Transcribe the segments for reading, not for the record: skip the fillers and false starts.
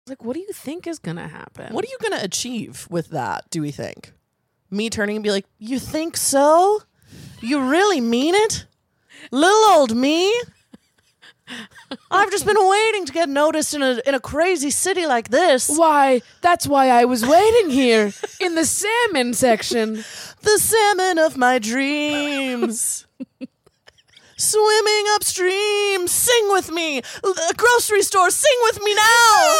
Like, what do you think is gonna happen? What are you gonna achieve with that, do we think? Me turning and be like, you think so? You really mean it? Little old me? I've just been waiting to get noticed in a crazy city like this. Why? That's why I was waiting here in the salmon section. The salmon of my dreams. Swimming upstream, sing with me. Grocery store, sing with me now.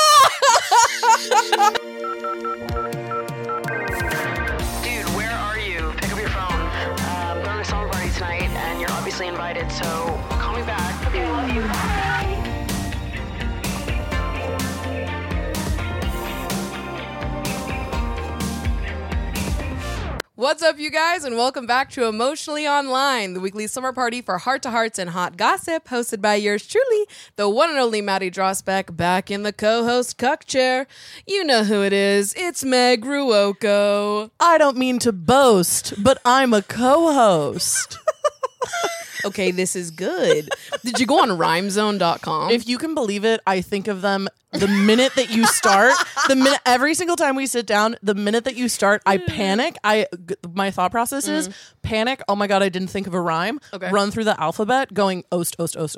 Dude, where are you? Pick up your phone. I'm going to a summer party tonight, and you're obviously invited, so call me back. Okay, love you. Bye. What's up, you guys, and welcome back to Emotionally Online, the weekly summer party for heart-to-hearts and hot gossip, hosted by yours truly, the one and only Maddie Drossbeck, back in the co-host cuck chair. You know who it is. It's Meg Ruoko. I don't mean to boast, but I'm a co-host. Okay, this is good. Did you go on rhymezone.com? If you can believe it, I think of them the minute that you start. Every single time we sit down, the minute that you start, I panic. My thought process is panic. Oh my god, I didn't think of a rhyme. Okay. Run through the alphabet, going oast.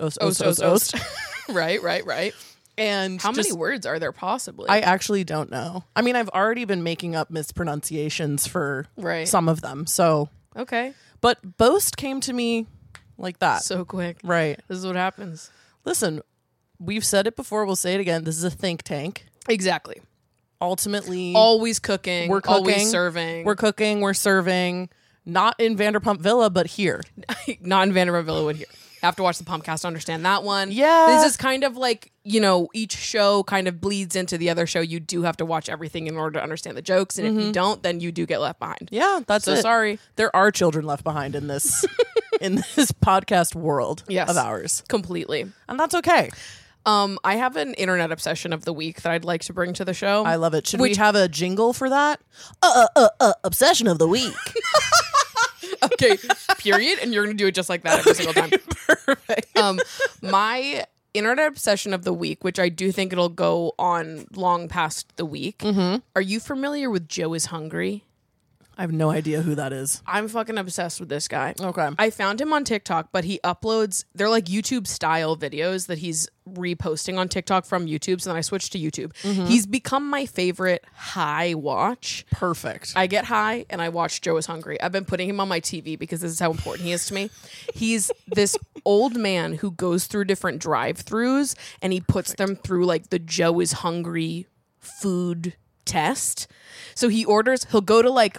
Right. And How many words are there possibly? I actually don't know. I mean, I've already been making up mispronunciations for some of them. So Okay. but boast came to me like that. So quick. Right. This is what happens. Listen, we've said it before, we'll say it again. This is a think tank. Exactly. Ultimately, Always cooking. we're cooking, Always serving. We're cooking, we're serving. Not in Vanderpump Villa, but here. Not in Vanderpump Villa would hear. Have to watch the Pumpcast to understand that one. Yeah. This is kind of like, each show kind of bleeds into the other show. You do have to watch everything in order to understand the jokes. And if you don't, then you do get left behind. Yeah, that's So it. sorry. There are children left behind in this in this podcast world Yes. of ours. Completely. And that's okay. I have an internet obsession of the week that I'd like to bring to the show. I love it. Should we have a jingle for that? Obsession of the week. Okay, period. And you're going to do it just like that every single time. Perfect. My internet obsession of the week, which I do think it'll go on long past the week. Are you familiar with Joe is Hungry? I have no idea who that is. I'm fucking obsessed with this guy. Okay. I found him on TikTok, but he uploads, they're like YouTube style videos that he's reposting on TikTok from YouTube. So then I switched to YouTube. He's become my favorite high watch. Perfect. I get high and I watch Joe is Hungry. I've been putting him on my TV because this is how important he is to me. He's this old man who goes through different drive-thrus and he puts them through like the Joe is Hungry food test. So he'll go to like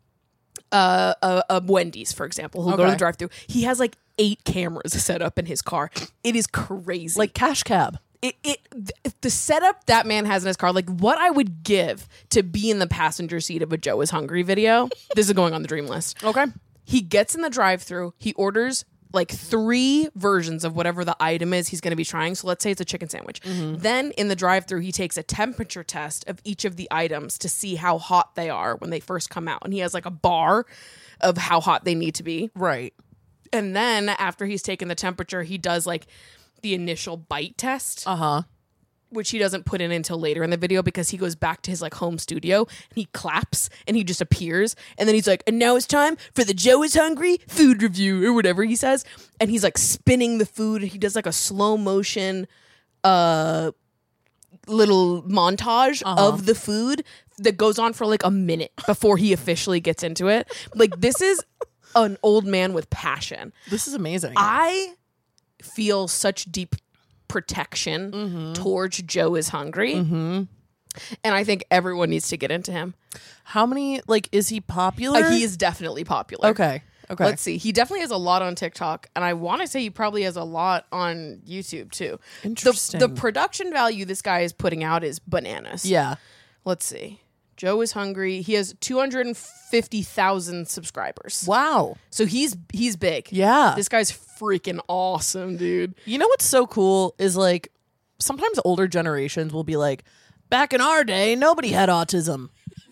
a Wendy's, for example. He'll go to the drive-thru. He has like 8 cameras set up in his car. It is crazy. Like Cash Cab. The setup that man has in his car, like what I would give to be in the passenger seat of a Joe is Hungry video. This is going on the dream list. Okay. He gets in the drive-thru. He orders like 3 versions of whatever the item is he's going to be trying. So let's say it's a chicken sandwich. Then in the drive-thru, he takes a temperature test of each of the items to see how hot they are when they first come out. And he has like a bar of how hot they need to be. Right. And then after he's taken the temperature, he does like the initial bite test. Which he doesn't put in until later in the video because he goes back to his like home studio and he claps and he just appears and then he's like, and now it's time for the Joe is Hungry food review or whatever he says, and he's like spinning the food and he does like a slow motion little montage of the food that goes on for like a minute before he officially gets into it. Like this is an old man with passion. This is amazing. I feel such deep protection towards Joe is Hungry. And I think everyone needs to get into him. How many, like, is he popular? He is definitely popular. Okay. Let's see. He definitely has a lot on TikTok, and I want to say he probably has a lot on YouTube too. Interesting. The production value this guy is putting out is bananas. Yeah. Let's see. Joe is Hungry. He has 250,000 subscribers. Wow. So he's big. Yeah. This guy's freaking awesome, dude. You know what's so cool is like sometimes older generations will be like, back in our day, nobody had autism.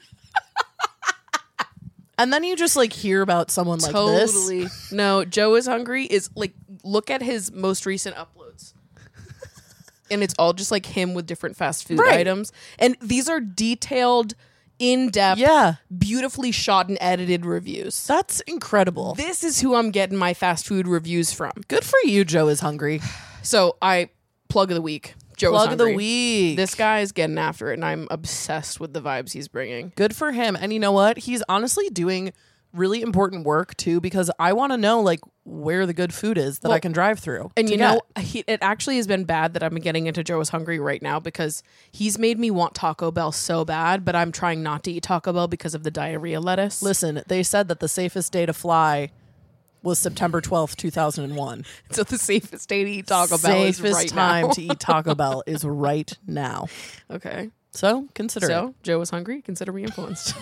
And then you just like hear about someone like this. Totally. No, Joe is Hungry is like, look at his most recent uploads. And it's all just like him with different fast food Right. items. And these are detailed, in-depth, Yeah. beautifully shot and edited reviews. That's incredible. This is who I'm getting my fast food reviews from. Good for you, Joe is hungry. So plug of the week. Joe is Plug of the hungry. week. This guy is getting after it, and I'm obsessed with the vibes he's bringing. Good for him. And you know what? He's honestly doing really important work too, because I want to know like where the good food is that I can drive through. And to you know, get. it actually has been bad that I'm getting into Joe is hungry right now because he's made me want Taco Bell so bad, but I'm trying not to eat Taco Bell because of the diarrhea lettuce. Listen, they said that the safest day to fly was September 12th, 2001. So the safest day to eat Taco Bell is Safest right time now. to eat Taco Bell is right now. Okay. So consider it. So Joe is hungry. Consider me influenced.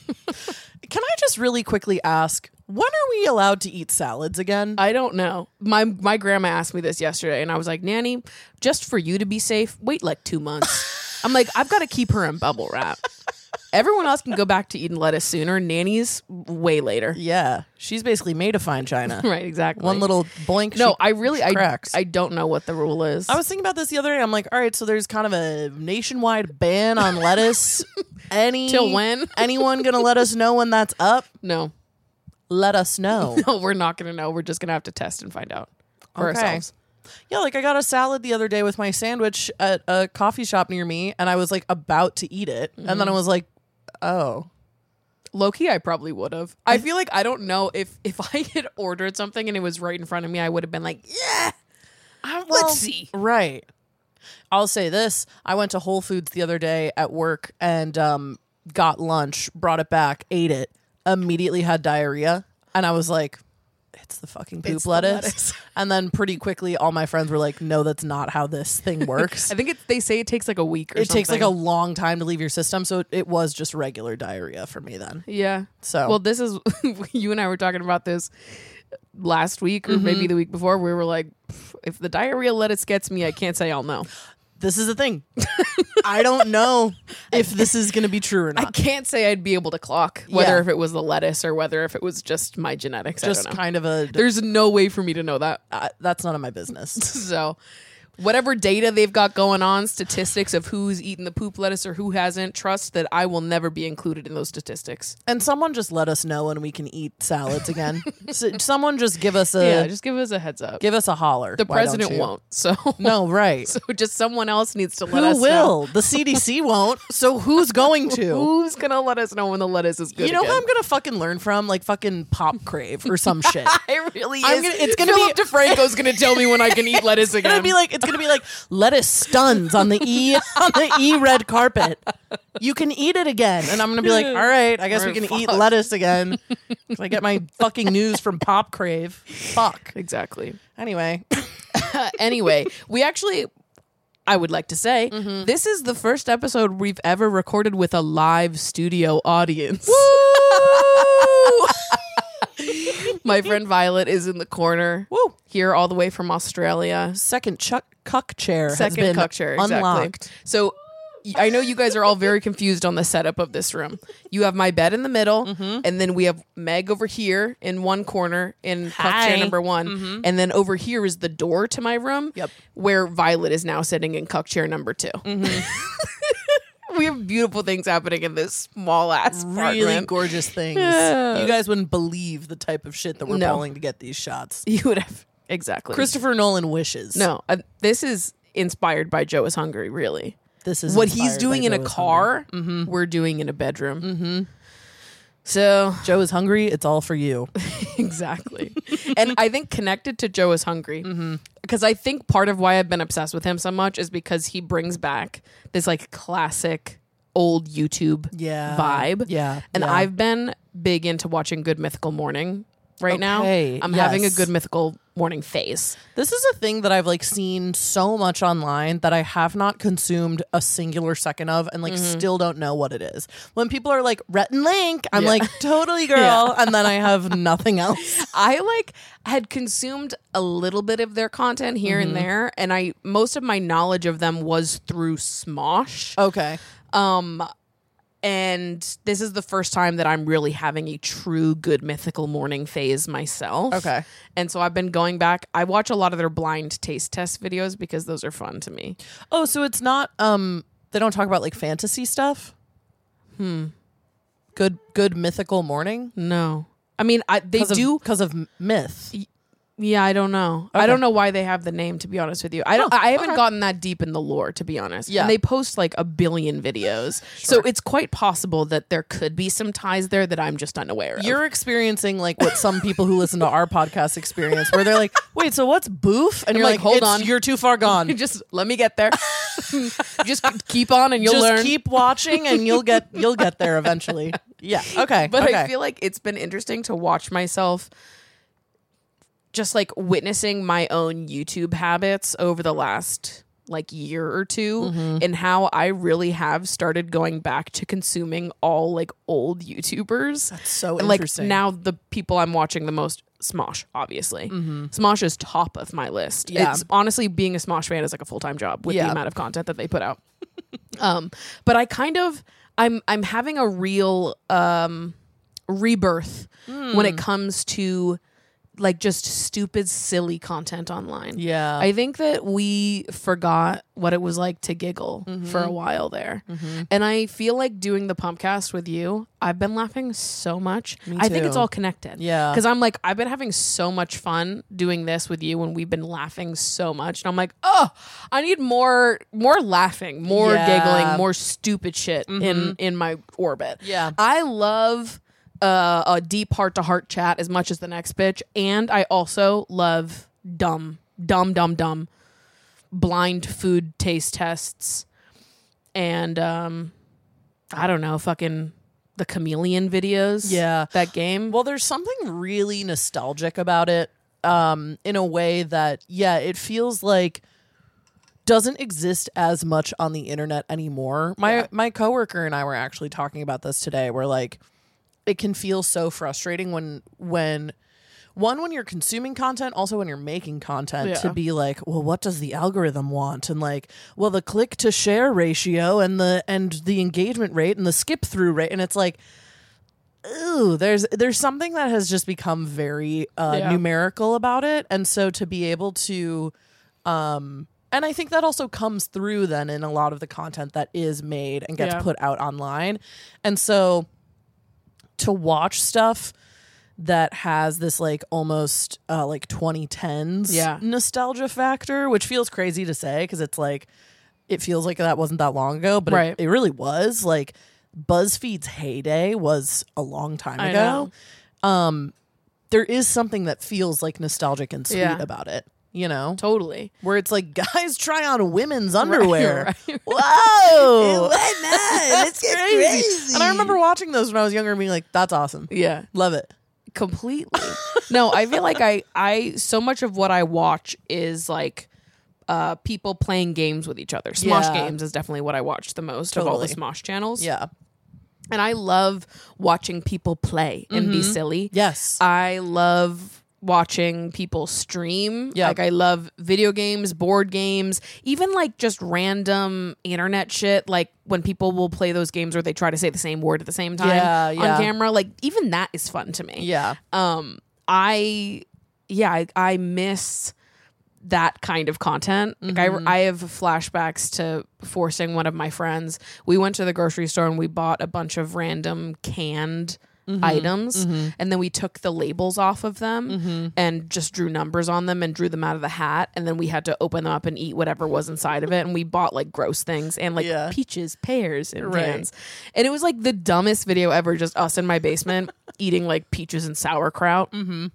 Can I just really quickly ask, when are we allowed to eat salads again? I don't know. My grandma asked me this yesterday, and I was like, Nanny, just for you to be safe, wait like 2 months. I'm like, I've got to keep her in bubble wrap. Everyone else can go back to eating lettuce sooner. Nanny's way later. Yeah. She's basically made of fine china. Right, exactly. One little boink. No, she cracks. I don't know what the rule is. I was thinking about this the other day. I'm like, all right, so there's kind of a nationwide ban on lettuce. Till when? Anyone gonna let us know when that's up? No. Let us know. No, we're not going to know. We're just going to have to test and find out for Okay. ourselves. Yeah, like I got a salad the other day with my sandwich at a coffee shop near me, and I was like about to eat it, and then I was like, oh. Low-key, I probably would have. I feel like I don't know if I had ordered something and it was right in front of me, I would have been like, yeah, let's see. Right. I'll say this. I went to Whole Foods the other day at work and got lunch, brought it back, ate it, immediately had diarrhea. And I was like, it's the fucking poop It's the lettuce. lettuce. And then pretty quickly, all my friends were like, no, that's not how this thing works. I think they say it takes like a week or It something. takes like a long time to leave your system. So it was just regular diarrhea for me then. Yeah. So- well, this is you and I were talking about this last week or maybe the week before. We were like, if the diarrhea lettuce gets me, I can't say I'll know. This is the thing. I don't know if this is going to be true or I not. can't say I'd be able to clock whether Yeah. if it was the lettuce or whether if it was just my genetics. Just I don't know. kind of a... There's no way for me to know that. that's none of my business. So whatever data they've got going on, statistics of who's eaten the poop lettuce or who hasn't, trust that I will never be included in those statistics. And someone just let us know when we can eat salads again. Someone just give us Yeah, just give us a heads up. give us a holler. The Why don't president you? won't. So No, right. So just someone else needs to let us Who know. will? The CDC won't. So who's going to? Who's gonna let us know when the lettuce is good? You know again? who I'm gonna fucking learn from? Like fucking Pop Crave or some shit. It really is. it's gonna Philip be DeFranco's gonna tell me when I can eat lettuce again. it's gonna be like lettuce stuns on the E red carpet. You can eat it again. And I'm gonna be like, all right, I guess we Alright, can eat fuck. lettuce again. If I get my fucking news from Pop Crave. Fuck. Exactly. Anyway. Anyway, I would like to say, Mm-hmm. this is the first episode we've ever recorded with a live studio audience. My friend Violet is in the corner. Woo. Here all the way from Australia. Second cuck chair has Second been cuck chair, exactly. unlocked. So I know you guys are all very confused on the setup of this room. You have my bed in the middle, Mm-hmm. and then we have Meg over here in one corner in cuck Hi. chair number one, and then over here is the door to my room, Yep. where Violet is now sitting in cuck chair number 2. We have beautiful things happening in this small ass Really apartment. gorgeous things. You guys wouldn't believe the type of shit that we're No. pulling to get these shots. You would have exactly. Christopher Nolan wishes. No, this is inspired by Joe is Hungry. Really. This is What he's inspired doing by in a Joe is car, Mm-hmm. we're doing in a bedroom. So hungry. Joe is hungry. It's all for you. exactly, and I think connected to Joe is Hungry Mm-hmm. because I think part of why I've been obsessed with him so much is because he brings back this like classic old YouTube vibe. Yeah. and yeah. I've been big into watching Good Mythical Morning right now. Okay, I'm having a yes. Good Mythical Morning phase. This is a thing that I've like seen so much online that I have not consumed a singular second of and like still don't know what it is. When people are like Rhett and Link, I'm Yeah. like totally girl, and then I have nothing else. I like had consumed a little bit of their content here Mm-hmm. and there, and most of my knowledge of them was through Smosh. Okay. And this is the first time that I'm really having a true good mythical morning phase myself. Okay. And so I've been going back. I watch a lot of their blind taste test videos because those are fun to me. Oh, so it's not they don't talk about like fantasy stuff? Good mythical morning? No. I mean, they do because of myth. Yeah, I don't know. Okay. I don't know why they have the name, to be honest with you. I haven't gotten that deep in the lore, to be honest. Yeah. And they post like a billion videos. So it's quite possible that there could be some ties there that I'm just unaware of. You're experiencing like what some people who listen to our podcast experience, where they're like, "Wait, so what's boof?" And you're like, "Hold on, you're too far gone. Just let me get there. Just keep on, and you'll learn. Keep watching, and you'll get there eventually." Yeah. Okay. But okay. I feel like it's been interesting to watch myself just like witnessing my own YouTube habits over the last like year or two and how I really have started going back to consuming all like old YouTubers. That's so and, like, interesting. now the people I'm watching the most, Smosh, obviously. Smosh is top of my list. Yeah. It's honestly, being a Smosh fan is like a full-time job with the amount of content that they put out. But I kind of I'm having a real rebirth when it comes to like just stupid, silly content online. Yeah. I think that we forgot what it was like to giggle for a while there. And I feel like doing the Pumpcast with you, I've been laughing so much. I think it's too. all connected. Yeah. Because I'm like, I've been having so much fun doing this with you when we've been laughing so much. And I'm like, oh, I need more laughing, more giggling, more stupid shit in my orbit. Yeah. I love a deep heart-to-heart chat as much as the next bitch, and I also love dumb blind food taste tests, and I don't know, fucking the Chameleon videos. Yeah. that game. Well, there's something really nostalgic about it, in a way that, it feels like doesn't exist as much on the internet anymore. My coworker and I were actually talking about this today. We're like, it can feel so frustrating when you're consuming content, also when you're making content, to be like, well, what does the algorithm want? And like, well, the click to share ratio and the engagement rate and the skip through rate. And it's like, ooh, there's something that has just become very numerical about it. And so to be able to, and I think that also comes through then in a lot of the content that is made and gets put out online. And so to watch stuff that has this like almost like 2010s nostalgia factor, which feels crazy to say because it's like it feels like that wasn't that long ago, but it really was. Like BuzzFeed's heyday was a long time ago. There is something that feels like nostalgic and sweet about it. You know, totally. Where it's like, guys try on women's underwear. Right. Whoa, Why not? Let's get crazy. And I remember watching those when I was younger and being like, that's awesome. Yeah, love it. Completely. No, I feel like I so much of what I watch is like people playing games with each other. Smosh games is definitely what I watch the most of all the Smosh channels. Yeah. And I love watching people play and be silly. Yes. I love watching people stream. Like I love video games, board games, even like just random internet shit, like when people will play those games where they try to say the same word at the same time on camera. Like even that is fun to me. Yeah. I miss that kind of content. Like I have flashbacks to forcing one of my friends. We went to the grocery store and we bought a bunch of random canned items, and then we took the labels off of them and just drew numbers on them and drew them out of the hat, and then we had to open them up and eat whatever was inside of it. And we bought like gross things and like peaches, pears in cans, and it was like the dumbest video ever, just us in my basement eating like peaches and sauerkraut. And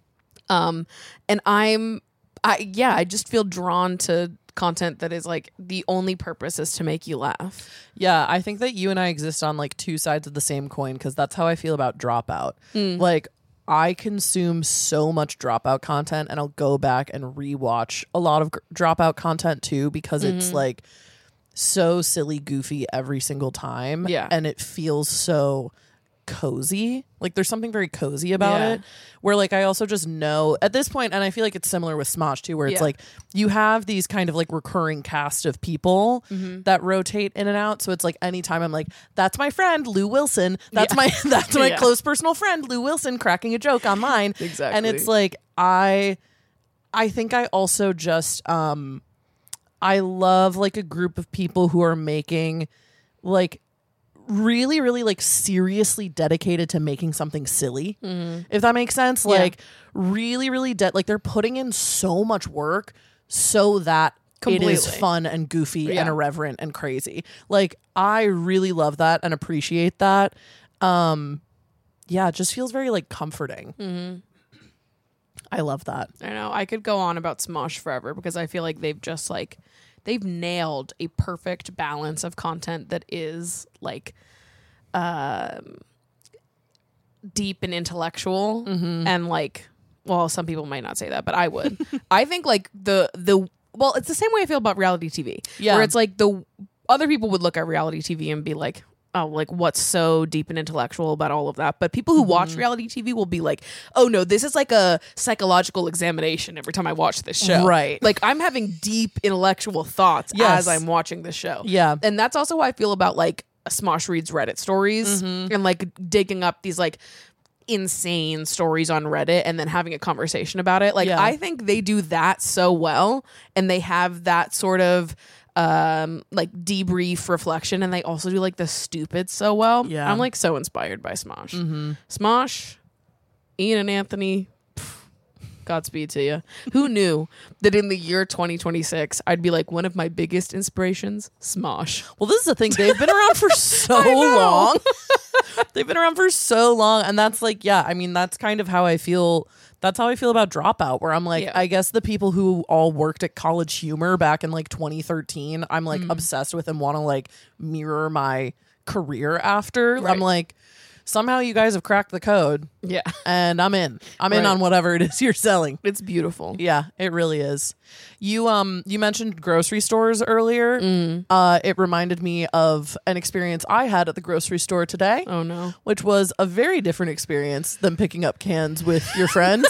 I just feel drawn to content that is like the only purpose is to make you laugh. Yeah, I think that you and I exist on like two sides of the same coin because that's how I feel about Dropout. Like I consume so much Dropout content and I'll go back and rewatch a lot of Dropout content too because it's like so silly, goofy every single time. Yeah. And it feels so cozy. Like there's something very cozy about Yeah. it, where like I also just know at this point, and I feel like it's similar with Smosh too, where it's Yeah. like you have these kind of like recurring cast of people that rotate in and out. So it's like anytime I'm like, that's my friend Lou Wilson, that's my Yeah. close personal friend Lou Wilson cracking a joke online. Exactly. And it's like I think I also just I love like a group of people who are making like really, really like seriously dedicated to making something silly. If that makes sense. Like really, really like they're putting in so much work so that it is Completely. fun and goofy Yeah. and irreverent and crazy. Like I really love that and appreciate that. Yeah, it just feels very like comforting. I love that. I know. I could go on about Smosh forever because I feel like they've nailed a perfect balance of content that is like deep and intellectual and like, well, some people might not say that, but I would. I think like the well, it's the same way I feel about reality TV. Yeah. Where it's like the other people would look at reality TV and be like, oh, like what's so deep and intellectual about all of that? But people who watch reality TV will be like, oh no, this is like a psychological examination every time I watch this show. Right. Like I'm having deep intellectual thoughts Yes. as I'm watching the show. Yeah. And that's also how I feel about like Smosh reads Reddit stories and like digging up these like insane stories on Reddit and then having a conversation about it. Like Yeah. I think they do that so well and they have that sort of like debrief reflection and they also do like the stupid so well. Yeah. I'm like so inspired by Smosh. Smosh, Ian and Anthony, Godspeed to you. Who knew that in the year 2026 I'd be like one of my biggest inspirations, Smosh. Well, this is the thing. They've been around for so long. They've been around for so long. And that's like, yeah, I mean, that's kind of how I feel. That's how I feel about Dropout, where I'm like, Yeah. I guess the people who all worked at College Humor back in like 2013, I'm like obsessed with and want to like mirror my career after. Right. I'm like, somehow you guys have cracked the code Yeah. and I'm in. I'm in Right. on whatever it is you're selling. It's beautiful. Yeah, it really is. You mentioned grocery stores earlier. It reminded me of an experience I had at the grocery store today, Oh no. which was a very different experience than picking up cans with your friends.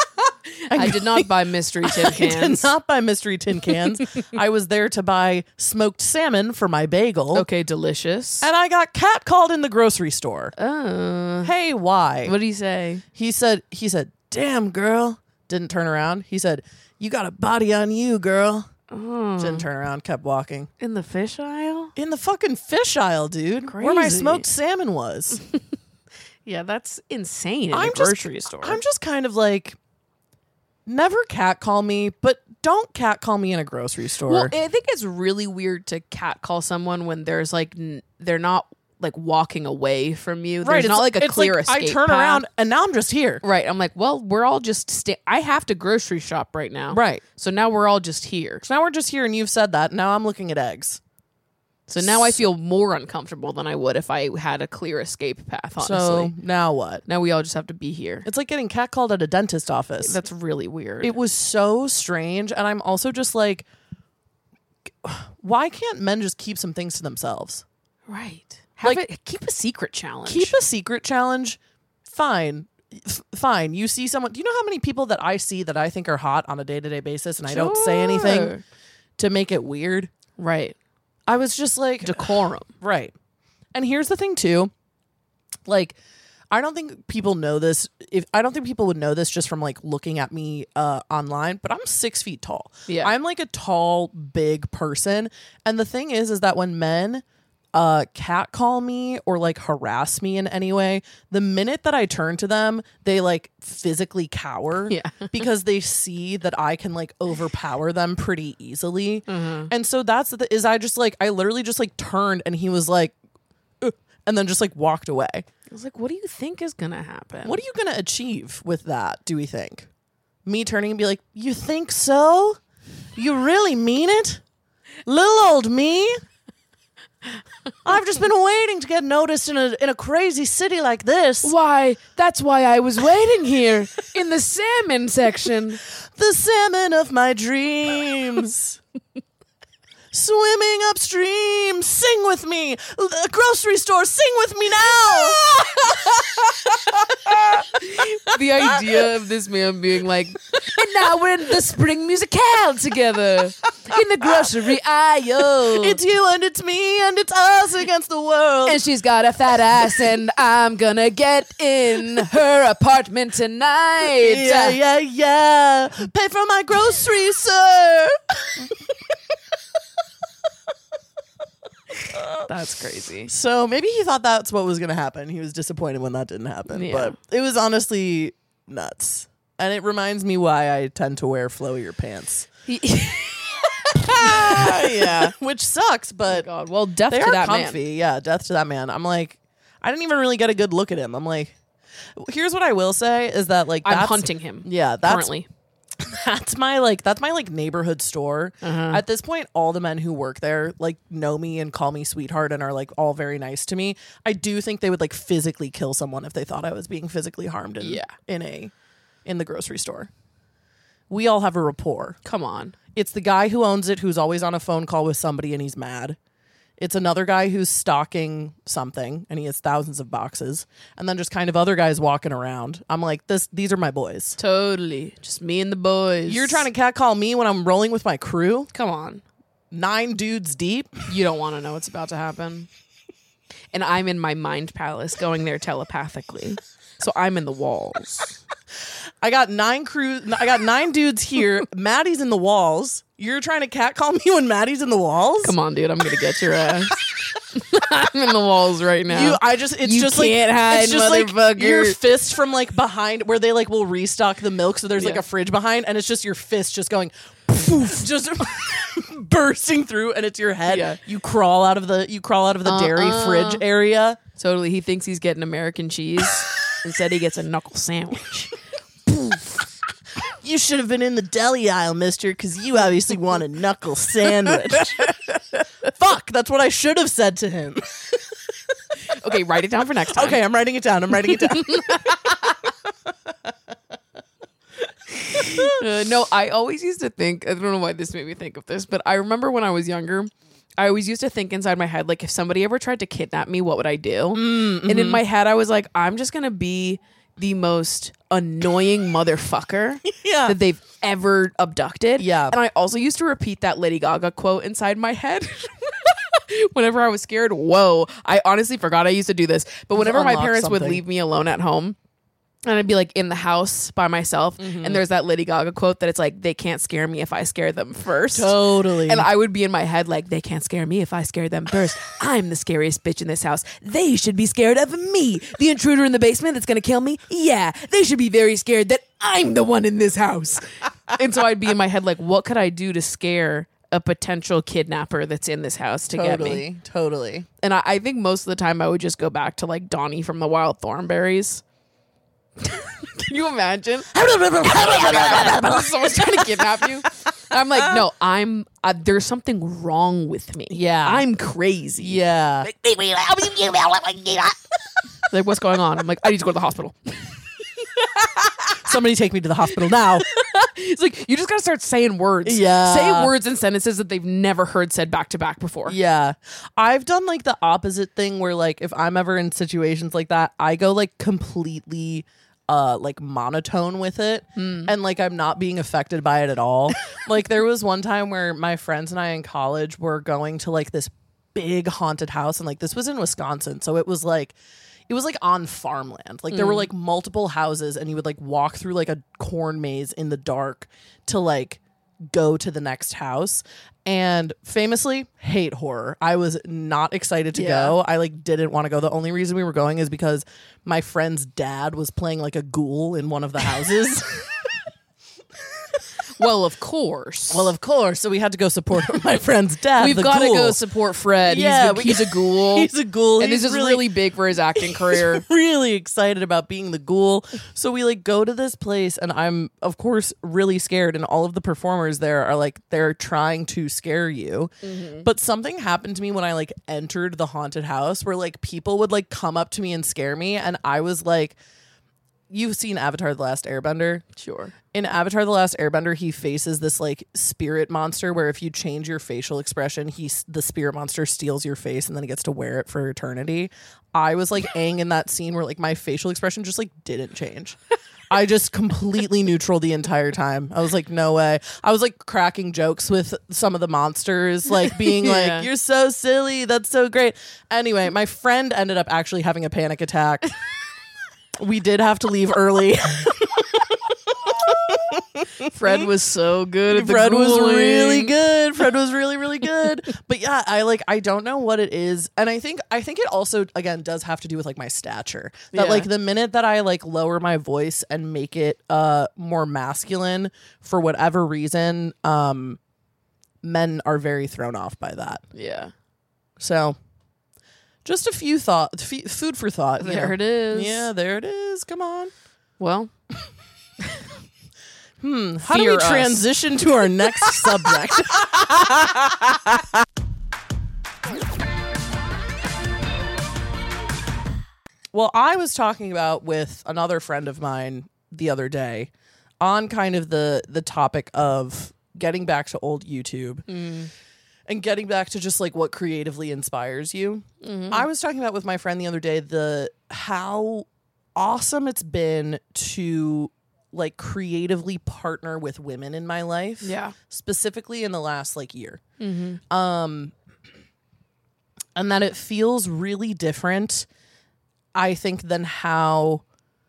I did not buy mystery tin I cans. did not buy mystery tin cans. I was there to buy smoked salmon for my bagel. Okay, delicious. And I got catcalled in the grocery store. Hey, why? What do you say? He said, damn, girl. Didn't turn around. He said, you got a body on you, girl. Didn't turn around, kept walking. In the fish aisle? In the fucking fish aisle, dude. Where my Crazy. smoked salmon was. Yeah, that's insane in I'm a grocery store. I'm just kind of like, never catcall me, but don't catcall me in a grocery store. Well, I think it's really weird to catcall someone when there's like they're not like walking away from you. There's not like a clear escape I turn path. around and now I'm just here. Right. I'm like, well, we're all just I have to grocery shop right now. Right. So now we're all just here. So now we're just here and you've said that. Now I'm looking at eggs. So now I feel more uncomfortable than I would if I had a clear escape path, honestly. So now what? Now we all just have to be here. It's like getting catcalled at a dentist office. That's really weird. It was so strange. And I'm also just like, why can't men just keep some things to themselves? right. Have Like, it, keep a secret challenge. Keep a secret challenge. Fine. Fine. You see someone. Do you know how many people that I see that I think are hot on a day-to-day basis and I don't say anything Sure. to make it weird? Right. I was just like, Decorum. right. And here's the thing too. Like, I don't think people know this. I don't think people would know this just from like looking at me online, but I'm 6 feet tall. Yeah. I'm like a tall, big person. And the thing is that when men catcall me or like harass me in any way, the minute that I turn to them, they like physically cower. Yeah. Because they see that I can like overpower them pretty easily. And so that's I literally just like turned and he was like, "Ugh," and then just like walked away. I was like, what do you think is going to happen? What are you going to achieve with that, do we think? Me turning and be like, you think so? You really mean it? Little old me? I've just been waiting to get noticed in a crazy city like this. Why? That's why I was waiting here in the salmon section. The salmon of my dreams. Swimming upstream, sing with me. The grocery store, sing with me now. The idea of this man being like, and now we're in the spring musicale together in the grocery aisle. It's you and it's me and it's us against the world. And she's got a fat ass and I'm gonna get in her apartment tonight. Yeah. Pay for my groceries, sir. That's crazy. So maybe he thought that's what was going to happen. He was disappointed when that didn't happen. Yeah. But it was honestly nuts. And it reminds me why I tend to wear flowier pants. Yeah. Which sucks, but God, well, death they to are that comfy. man. Yeah, death to that man. I'm like, I didn't even really get a good look at him. I'm like, here's what I will say is that like I'm that's, hunting him. Yeah, that's currently. that's my neighborhood store. At this point, all the men who work there like know me and call me sweetheart and are like all very nice to me. I do think they would like physically kill someone if they thought I was being physically harmed in the grocery store. We all have a rapport. Come on. It's the guy who owns it who's always on a phone call with somebody and he's mad. It's another guy who's stocking something and he has thousands of boxes. And then just kind of other guys walking around. I'm like, these are my boys. Totally. Just me and the boys. You're trying to catcall me when I'm rolling with my crew? Come on. 9 dudes deep? You don't want to know what's about to happen. And I'm in my mind palace going there telepathically. So I'm in the walls. I got 9 dudes here. Maddie's in the walls. You're trying to catcall me when Maddie's in the walls? Come on, dude. I'm going to get your ass. I'm in the walls right now. It's You just can't hide, it's just like motherfucker. your fist from like behind where they like will restock the milk. So there's like Yeah. a fridge behind and it's just your fist just going poof, just bursting through and it's your head. Yeah. You crawl out of the dairy fridge area. Totally. He thinks he's getting American cheese. Instead, he gets a knuckle sandwich. You should have been in the deli aisle, mister, because you obviously want a knuckle sandwich. Fuck, that's what I should have said to him. Okay, write it down for next time. Okay, I'm writing it down. No, I always used to think, I don't know why this made me think of this, but I remember when I was younger, I always used to think inside my head, like, if somebody ever tried to kidnap me, what would I do? And in my head, I was like, I'm just going to be the most annoying motherfucker that they've ever abducted. Yeah. And I also used to repeat that Lady Gaga quote inside my head. Whenever I was scared, whoa, I honestly forgot I used to do this. But whenever my unlock parents would something. leave me alone at home, and I'd be like in the house by myself, and there's that Lady Gaga quote that it's like, they can't scare me if I scare them first. Totally. And I would be in my head like, they can't scare me if I scare them first. I'm the scariest bitch in this house. They should be scared of me. The intruder in the basement that's going to kill me? Yeah, they should be very scared that I'm the one in this house. And so I'd be in my head like, what could I do to scare a potential kidnapper that's in this house to get me? Totally. And I think most of the time I would just go back to like Donnie from the Wild Thornberries. Can you imagine? Someone's trying to kidnap you. I'm like, no, there's something wrong with me. Yeah. I'm crazy. Yeah. Like, what's going on? I'm like, I need to go to the hospital. Somebody take me to the hospital now. It's like, you just got to start saying words. Yeah. Say words and sentences that they've never heard said back to back before. Yeah. I've done like the opposite thing where like if I'm ever in situations like that, I go like completely like monotone with it and like I'm not being affected by it at all. Like there was one time where my friends and I in college were going to like this big haunted house and like this was in Wisconsin. So it was like on farmland. Like there were like multiple houses and you would like walk through like a corn maze in the dark to like go to the next house. And famously, hate horror. I was not excited to go. I like didn't want to go. The only reason we were going is because my friend's dad was playing like a ghoul in one of the houses. Well, of course. Well, of course. So we had to go support my friend's dad. We've got to go support Fred. Yeah, he's a ghoul. He's a ghoul. And He's this is really big for his acting career. really excited about being the ghoul. So we like go to this place and I'm of course really scared and all of the performers there are like they're trying to scare you. But something happened to me when I like entered the haunted house where like people would like come up to me and scare me and I was like you've seen Avatar: The Last Airbender. Sure. In Avatar: The Last Airbender, he faces this like spirit monster where if you change your facial expression, the spirit monster steals your face and then he gets to wear it for eternity. I was like Aang in that scene where like my facial expression just like didn't change. I just completely neutral the entire time. I was like, no way. I was like cracking jokes with some of the monsters, like being like, you're so silly. That's so great. Anyway, my friend ended up actually having a panic attack. We did have to leave early. Fred was so good at the Fred was grueling. really good. Fred was really, really good. But yeah, I don't know what it is. And I think it also, again, does have to do with like my stature. That Yeah. like the minute that I like lower my voice and make it more masculine for whatever reason, men are very thrown off by that. Yeah. So just a few food for thought. you There know. it is. Yeah, there it is. Come on. Well, How do Fear we us. transition to our next subject? Well, I was talking about with another friend of mine the other day on kind of the topic of getting back to old YouTube and getting back to just like what creatively inspires you. I was talking about with my friend the other day how awesome it's been to like creatively partner with women in my life. Yeah. Specifically in the last like year. And that it feels really different, I think, than how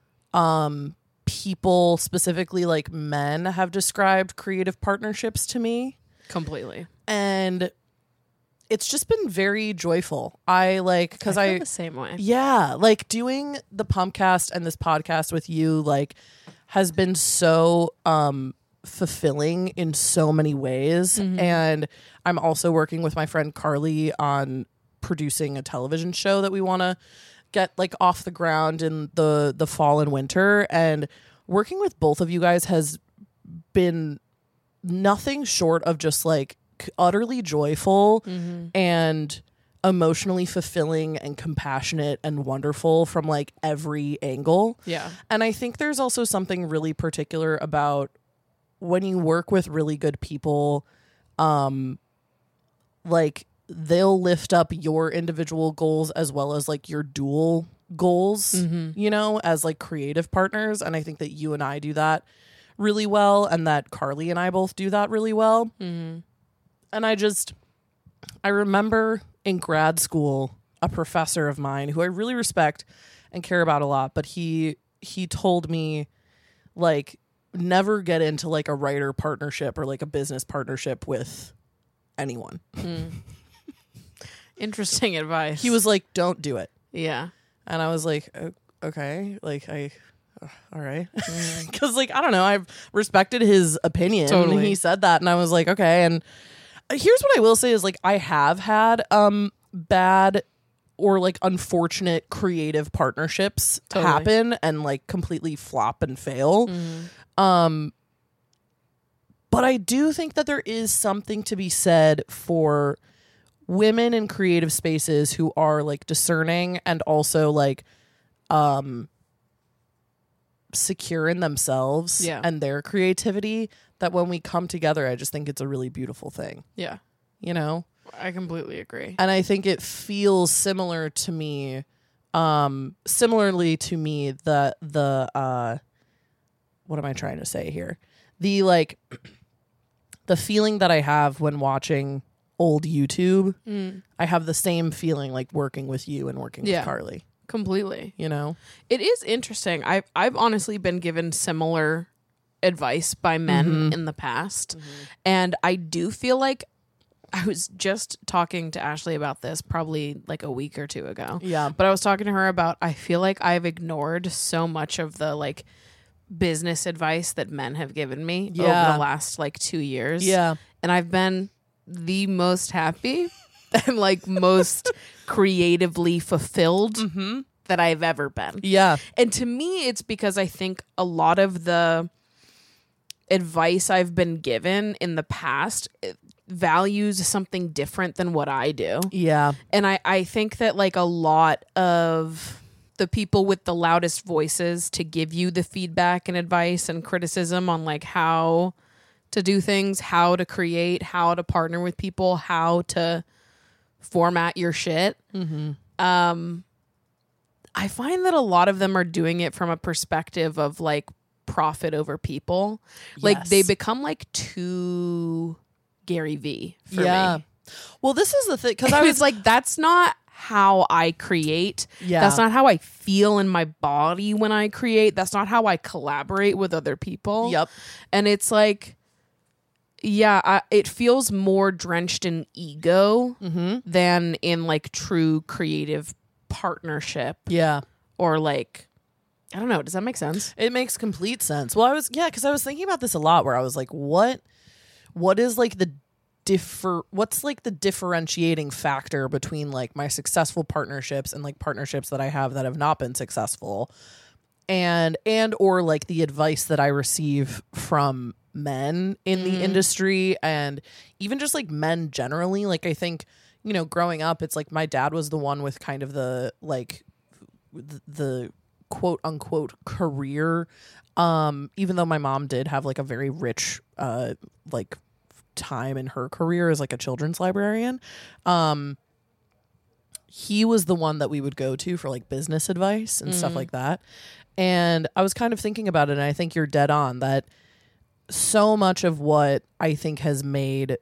people, specifically like men, have described creative partnerships to me. completely. And it's just been very joyful. I like, because I feel the same way. yeah, like doing the Pumpcast and this podcast with you, like, has been so fulfilling in so many ways. And I'm also working with my friend Carly on producing a television show that we want to get like off the ground in the fall and winter. And working with both of you guys has been nothing short of just like utterly joyful and emotionally fulfilling and compassionate and wonderful from like every angle. Yeah. And I think there's also something really particular about when you work with really good people, like they'll lift up your individual goals as well as like your dual goals, you know, as like creative partners. And I think that you and I do that really well, and that Carly and I both do that really well. And I remember in grad school, a professor of mine who I really respect and care about a lot, but he told me like never get into like a writer partnership or like a business partnership with anyone. Interesting advice. He was like, don't do it. Yeah. And I was like, okay, like all right. Cause like, I don't know, I've respected his opinion. Totally. And he said that and I was like, okay. And here's what I will say is like, I have had bad or like unfortunate creative partnerships happen and like completely flop and fail. But I do think that there is something to be said for women in creative spaces who are like discerning and also like secure in themselves and their creativity, that when we come together, I just think it's a really beautiful thing, Yeah. you know? I completely agree. And I think it feels similar to me, the what am I trying to say here? The like the feeling that I have when watching old YouTube, I have the same feeling like working with you and working with Carly. Completely. You know? It is interesting. I've honestly been given similar advice by men in the past. And I do feel like I was just talking to Ashley about this probably like a week or two ago. Yeah. But I was talking to her about, I feel like I've ignored so much of the like business advice that men have given me over the last like 2 years. Yeah. And I've been the most happy and like most creatively fulfilled that I've ever been. Yeah. And to me, it's because I think a lot of the advice I've been given in the past values something different than what I do. Yeah. And I think that like a lot of the people with the loudest voices to give you the feedback and advice and criticism on like how to do things, how to create, how to partner with people, how to format your shit. I find that a lot of them are doing it from a perspective of like profit over people. Like Yes. they become like too Gary V for me. Well, this is the thing, because I I was was like, that's not how I create. Yeah. That's not how I feel in my body when I create. That's not how I collaborate with other people. Yep. And it's like, yeah, it feels more drenched in ego than in like true creative partnership yeah. or like, I don't know. Does that make sense? It makes complete sense. Well, because I was thinking about this a lot, where I was like, what is like what's like the differentiating factor between like my successful partnerships and like partnerships that I have that have not been successful, and or like the advice that I receive from men in the industry, and even just like men generally. Like, I think, you know, growing up, it's like my dad was the one with kind of the like the quote unquote career, even though my mom did have like a very rich like time in her career as like a children's librarian. He was the one that we would go to for like business advice and stuff like that. And I was kind of thinking about it, and I think you're dead on that. So much of what I think has made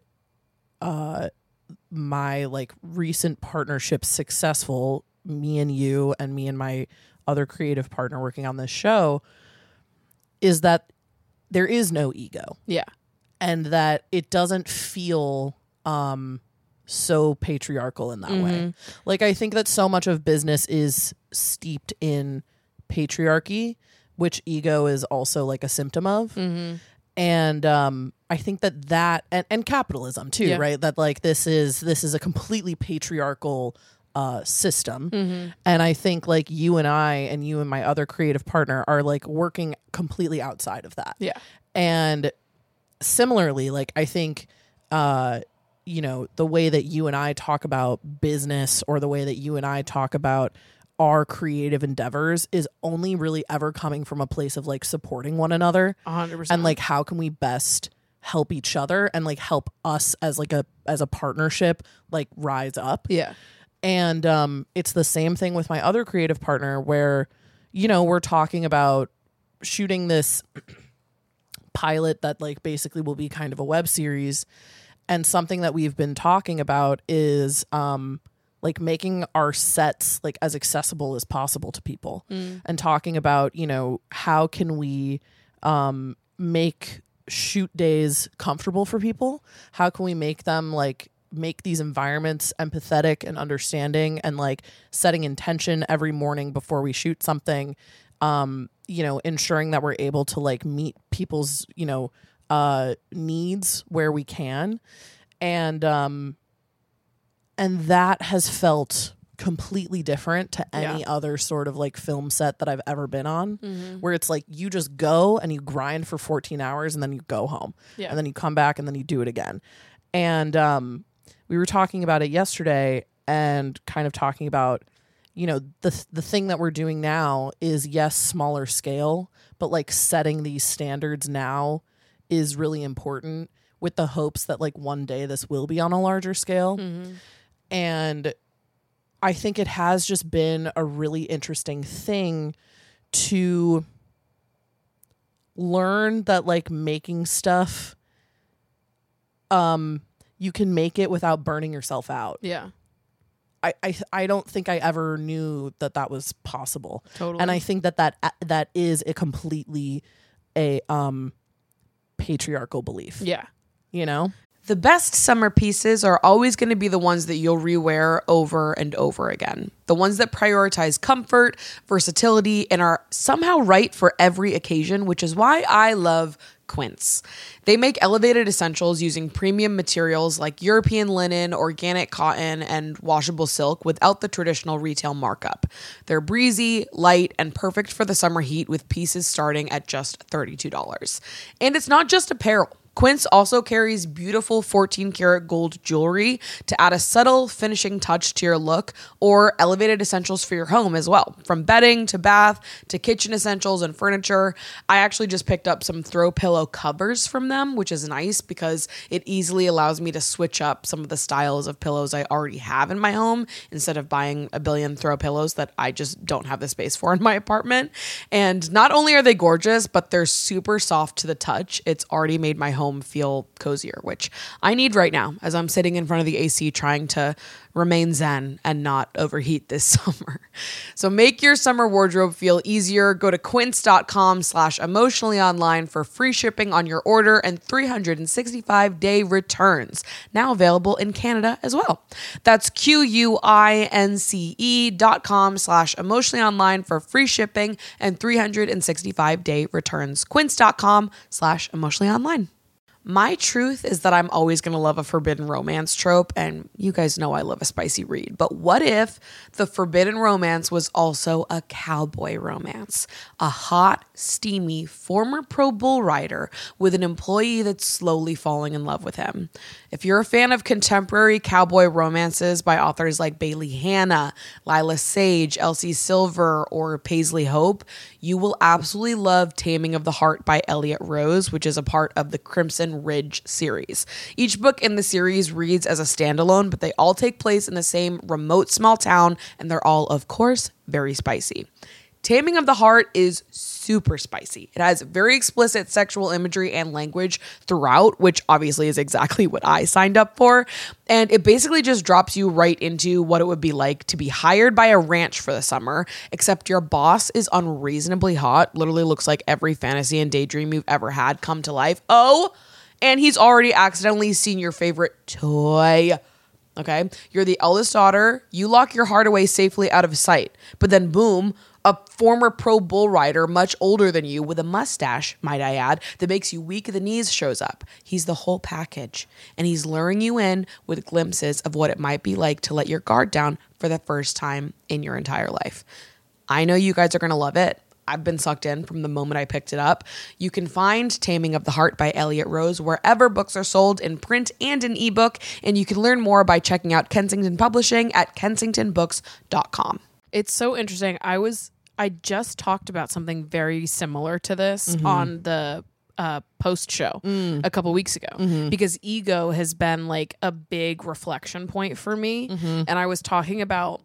my like recent partnerships successful, me and you and me and my other creative partner working on this show, is that there is no ego. Yeah. And that it doesn't feel so patriarchal in that way. Like, I think that so much of business is steeped in patriarchy, which ego is also like a symptom of. And I think that and capitalism too, right? That like this is a completely patriarchal system. And I think like you and my other creative partner are like working completely outside of that. Yeah. And similarly, like, I think, you know, the way that you and I talk about business, or the way that you and I talk about our creative endeavors, is only really ever coming from a place of like supporting one another 100%. and like how can we best help each other and like help us as like as a partnership like rise up. Yeah. And it's the same thing with my other creative partner, where, you know, we're talking about shooting this pilot that like basically will be kind of a web series, and something that we've been talking about is like making our sets like as accessible as possible to people, and talking about, you know, how can we make shoot days comfortable for people, how can we make them like make these environments empathetic and understanding, and like setting intention every morning before we shoot something, you know, ensuring that we're able to like meet people's, you know, needs where we can. And that has felt completely different to any other sort of like film set that I've ever been on, where it's like you just go and you grind for 14 hours and then you go home, and then you come back and then you do it again. And we were talking about it yesterday, and kind of talking about, you know, the thing that we're doing now is, yes, smaller scale, but like setting these standards now is really important, with the hopes that like one day this will be on a larger scale. And I think it has just been a really interesting thing to learn that like making stuff, you can make it without burning yourself out. Yeah. I don't think I ever knew that was possible. Totally. And I think that is a completely patriarchal belief. Yeah. You know? The best summer pieces are always going to be the ones that you'll rewear over and over again. The ones that prioritize comfort, versatility, and are somehow right for every occasion, which is why I love Quince. They make elevated essentials using premium materials like European linen, organic cotton, and washable silk without the traditional retail markup. They're breezy, light, and perfect for the summer heat, with pieces starting at just $32. And it's not just apparel. Quince also carries beautiful 14 karat gold jewelry to add a subtle finishing touch to your look, or elevated essentials for your home as well. From bedding to bath to kitchen essentials and furniture. I actually just picked up some throw pillow covers from them, which is nice because it easily allows me to switch up some of the styles of pillows I already have in my home instead of buying a billion throw pillows that I just don't have the space for in my apartment. And not only are they gorgeous, but they're super soft to the touch. It's already made my home feel cozier, which I need right now as I'm sitting in front of the AC trying to remain zen and not overheat this summer. So make your summer wardrobe feel easier. Go to quince.com/emotionallyonline for free shipping on your order and 365-day returns. Now available in Canada as well. That's QUINCE.com/emotionallyonline for free shipping and 365-day returns. Quince.com/emotionallyonline. My truth is that I'm always going to love a forbidden romance trope, and you guys know I love a spicy read. But what if the forbidden romance was also a cowboy romance? A hot, steamy, former pro bull rider with an employee that's slowly falling in love with him. If you're a fan of contemporary cowboy romances by authors like Bailey Hanna, Lila Sage, Elsie Silver, or Paisley Hope, you will absolutely love Taming of the Heart by Elliot Rose, which is a part of the Crimson Ridge series. Each book in the series reads as a standalone, but they all take place in the same remote small town, and they're all, of course, very spicy. Taming of the Heart is super spicy. It has very explicit sexual imagery and language throughout, which obviously is exactly what I signed up for. And it basically just drops you right into what it would be like to be hired by a ranch for the summer, except your boss is unreasonably hot, literally looks like every fantasy and daydream you've ever had come to life. Oh, and he's already accidentally seen your favorite toy. Okay, you're the eldest daughter. You lock your heart away safely out of sight. But then boom, a former pro bull rider, much older than you, with a mustache, might I add, that makes you weak at the knees shows up. He's the whole package. And he's luring you in with glimpses of what it might be like to let your guard down for the first time in your entire life. I know you guys are going to love it. I've been sucked in from the moment I picked it up. You can find Taming of the Heart by Elliot Rose wherever books are sold, in print and in ebook, and you can learn more by checking out Kensington Publishing at kensingtonbooks.com. It's so interesting. I just talked about something very similar to this on the post show a couple weeks ago, because ego has been like a big reflection point for me. And I was talking about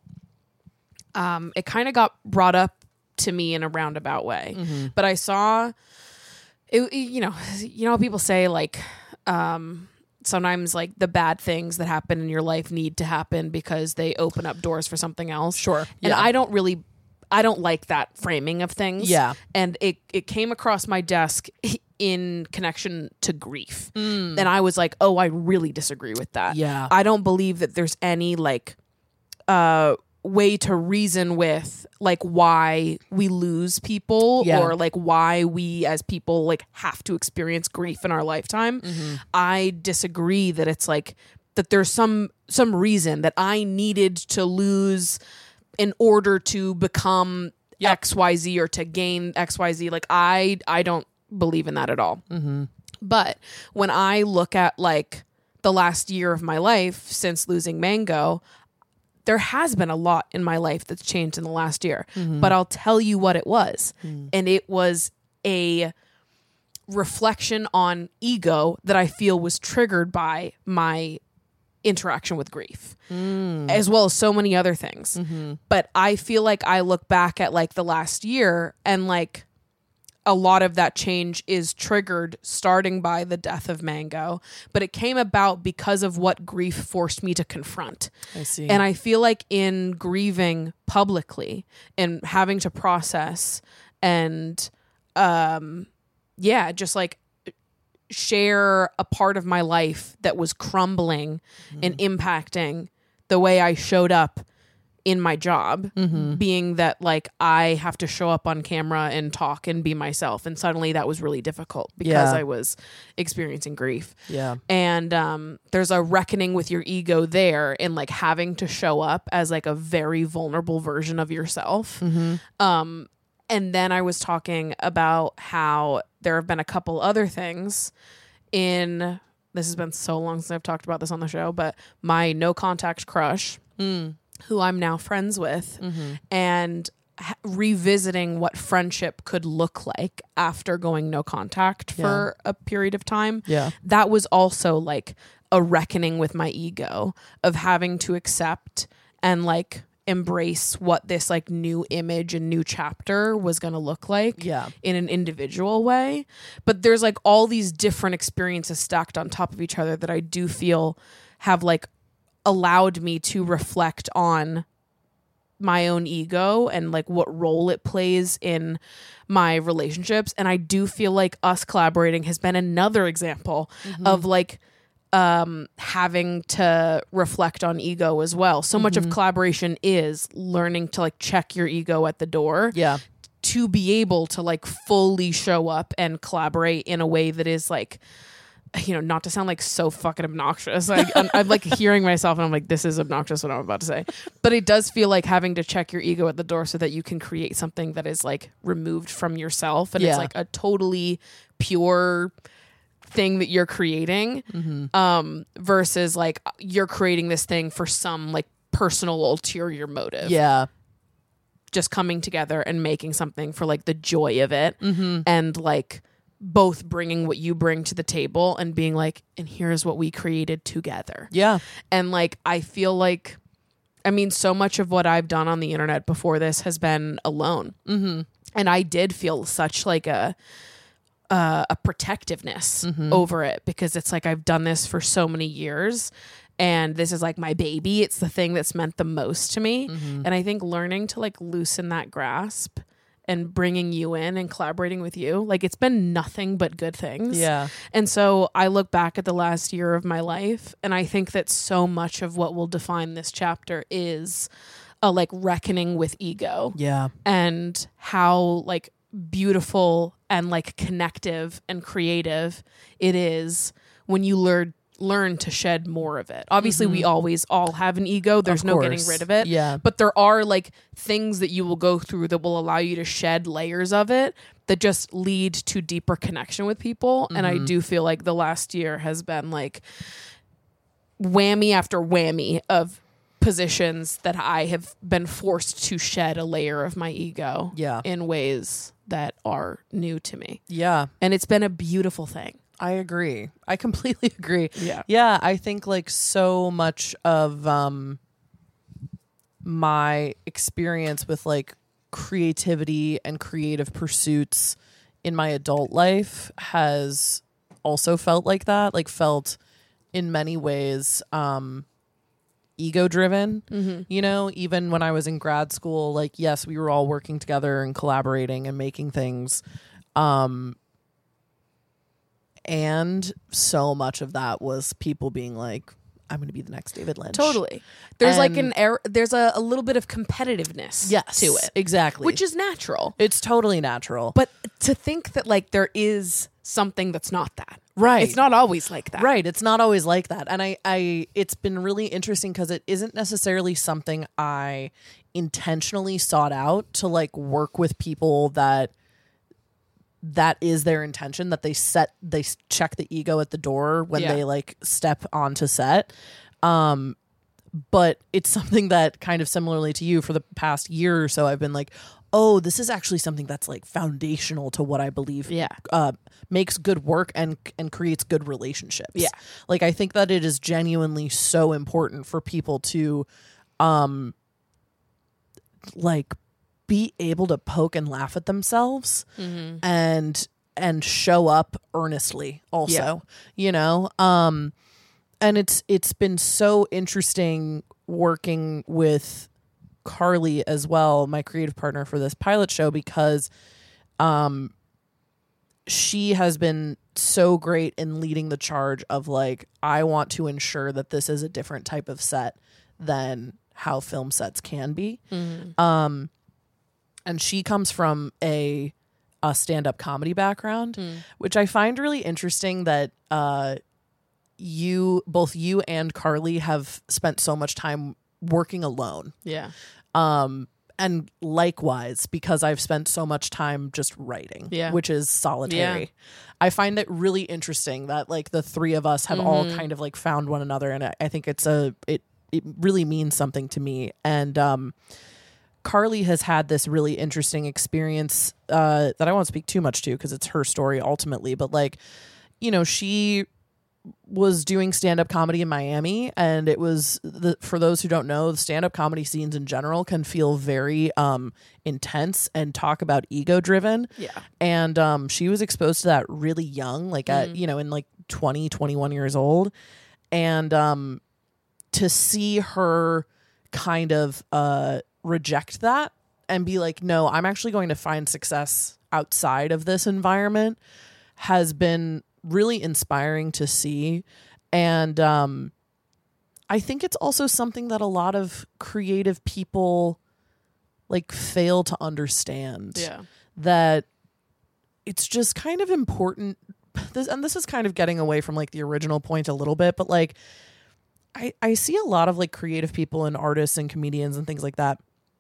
it kind of got brought up to me in a roundabout way, but I saw it, you know people say like sometimes like the bad things that happen in your life need to happen because they open up doors for something else. Sure. And Yeah. I don't like that framing of things. Yeah. And it came across my desk in connection to grief. And I was like, oh, I really disagree with that. Yeah. I don't believe that there's any like way to reason with like why we lose people or like why we as people like have to experience grief in our lifetime. I disagree that it's like that there's some reason that I needed to lose in order to become XYZ or to gain XYZ. Like I don't believe in that at all. But when I look at like the last year of my life since losing Mango, there has been a lot in my life that's changed in the last year. But I'll tell you what it was. And it was a reflection on ego that I feel was triggered by my interaction with grief, as well as so many other things. But I feel like I look back at like the last year and like a lot of that change is triggered starting by the death of Mango, but it came about because of what grief forced me to confront. I see. And I feel like in grieving publicly and having to process and just like share a part of my life that was crumbling and impacting the way I showed up in my job, being that like I have to show up on camera and talk and be myself. And suddenly that was really difficult because I was experiencing grief. Yeah. And there's a reckoning with your ego there and like having to show up as like a very vulnerable version of yourself. And then I was talking about how there have been a couple other things in, this has been so long since I've talked about this on the show, but my no contact crush, who I'm now friends with, and revisiting what friendship could look like after going no contact for a period of time. Yeah. That was also like a reckoning with my ego of having to accept and like embrace what this like new image and new chapter was going to look like in an individual way. But there's like all these different experiences stacked on top of each other that I do feel have like allowed me to reflect on my own ego and like what role it plays in my relationships. And I do feel like us collaborating has been another example of like having to reflect on ego as well. So much of collaboration is learning to like check your ego at the door. Yeah. To be able to like fully show up and collaborate in a way that is like, you know, not to sound like so fucking obnoxious. I'm like hearing myself and I'm like, this is obnoxious what I'm about to say. But it does feel like having to check your ego at the door so that you can create something that is like removed from yourself. And it's like a totally pure thing that you're creating versus like you're creating this thing for some like personal ulterior motive. Yeah. Just coming together and making something for like the joy of it and like both bringing what you bring to the table and being like, and here's what we created together. Yeah. And like, I feel like, I mean, so much of what I've done on the internet before this has been alone. And I did feel such like a protectiveness over it because it's like, I've done this for so many years and this is like my baby. It's the thing that's meant the most to me. And I think learning to like loosen that grasp and bringing you in and collaborating with you, like it's been nothing but good things. Yeah. And so I look back at the last year of my life and I think that so much of what will define this chapter is a like reckoning with ego. Yeah. And how like beautiful and like connective and creative it is when you learn to shed more of it. Obviously we always all have an ego. There's no getting rid of it. Yeah. But there are like things that you will go through that will allow you to shed layers of it that just lead to deeper connection with people. And I do feel like the last year has been like whammy after whammy of positions that I have been forced to shed a layer of my ego in ways that are new to me. Yeah. And it's been a beautiful thing. I agree. I completely agree. Yeah. Yeah. I think like so much of my experience with like creativity and creative pursuits in my adult life has also felt like that, like felt in many ways ego driven, you know, even when I was in grad school, like, yes, we were all working together and collaborating and making things. And so much of that was people being like, I'm going to be the next David Lynch. Totally. There's like there's a little bit of competitiveness to it. Exactly. Which is natural. It's totally natural. But to think that like there is something that's not that. Right. It's not always like that. Right. It's not always like that. And I it's been really interesting because it isn't necessarily something I intentionally sought out to like work with people that is their intention, that they check the ego at the door when they like step onto set. But it's something that kind of similarly to you for the past year or so, I've been like, oh, this is actually something that's like foundational to what I believe makes good work and creates good relationships. Yeah. Like I think that it is genuinely so important for people to like be able to poke and laugh at themselves and show up earnestly also, you know? And it's been so interesting working with Carly as well, my creative partner for this pilot show, because she has been so great in leading the charge of like, I want to ensure that this is a different type of set than how film sets can be. And she comes from a stand-up comedy background, which I find really interesting that both you and Carly have spent so much time working alone. Yeah. And likewise, because I've spent so much time just writing, which is solitary. Yeah. I find it really interesting that like the three of us have all kind of like found one another, and I think it really means something to me. And Carly has had this really interesting experience that I won't speak too much to because it's her story ultimately, but like, you know, she was doing stand-up comedy in Miami, and it was for those who don't know, the stand-up comedy scenes in general can feel very intense and talk about ego driven. And she was exposed to that really young, like at, you know, in like 20, 21 years old. And to see her kind of reject that and be like, no, I'm actually going to find success outside of this environment has been really inspiring to see. And I think it's also something that a lot of creative people like fail to understand. That it's just kind of important. This is kind of getting away from like the original point a little bit, but like I see a lot of like creative people and artists and comedians and things like that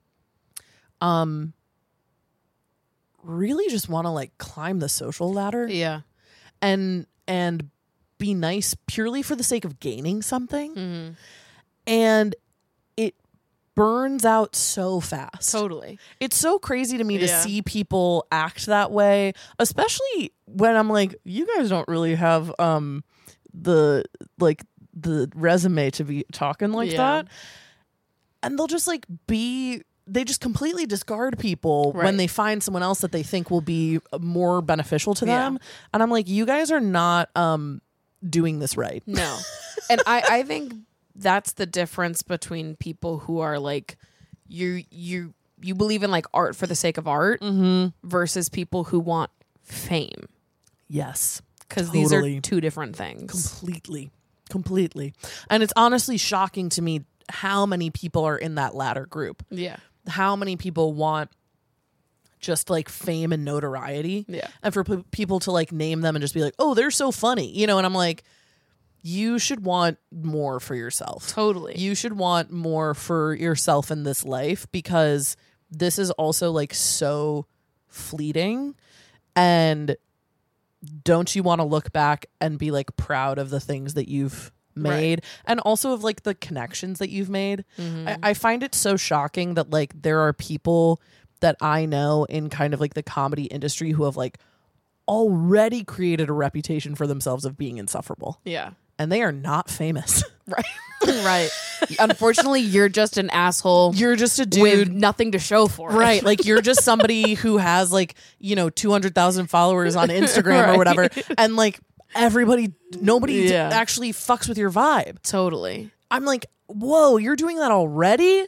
really just want to like climb the social ladder. And be nice purely for the sake of gaining something. And it burns out so fast. Totally. It's so crazy to me to see people act that way, especially when I'm like, you guys don't really have the resume to be talking like that. And they'll just like they just completely discard people when they find someone else that they think will be more beneficial to them. And I'm like, you guys are not doing this right. No. And I think that's the difference between people who are like, you believe in like art for the sake of art versus people who want fame. Yes. Because these are two different things. Completely. And it's honestly shocking to me how many people are in that latter group. How many people want just like fame and notoriety. And for people to like name them and just be like, oh, they're so funny, you know? And I'm like, you should want more for yourself. Totally. You should want more for yourself in this life, because this is also like so fleeting. And don't you want to look back and be like proud of the things that you've made and also of like the connections that you've made? I find it so shocking that like there are people that I know in kind of like the comedy industry who have like already created a reputation for themselves of being insufferable. And they are not famous. Right. Unfortunately, you're just an asshole. You're just a dude with nothing to show for it. Right. Like you're just somebody who has like, you know, 200,000 followers on Instagram or whatever. And like nobody actually fucks with your vibe. Totally. I'm like, whoa, you're doing that already?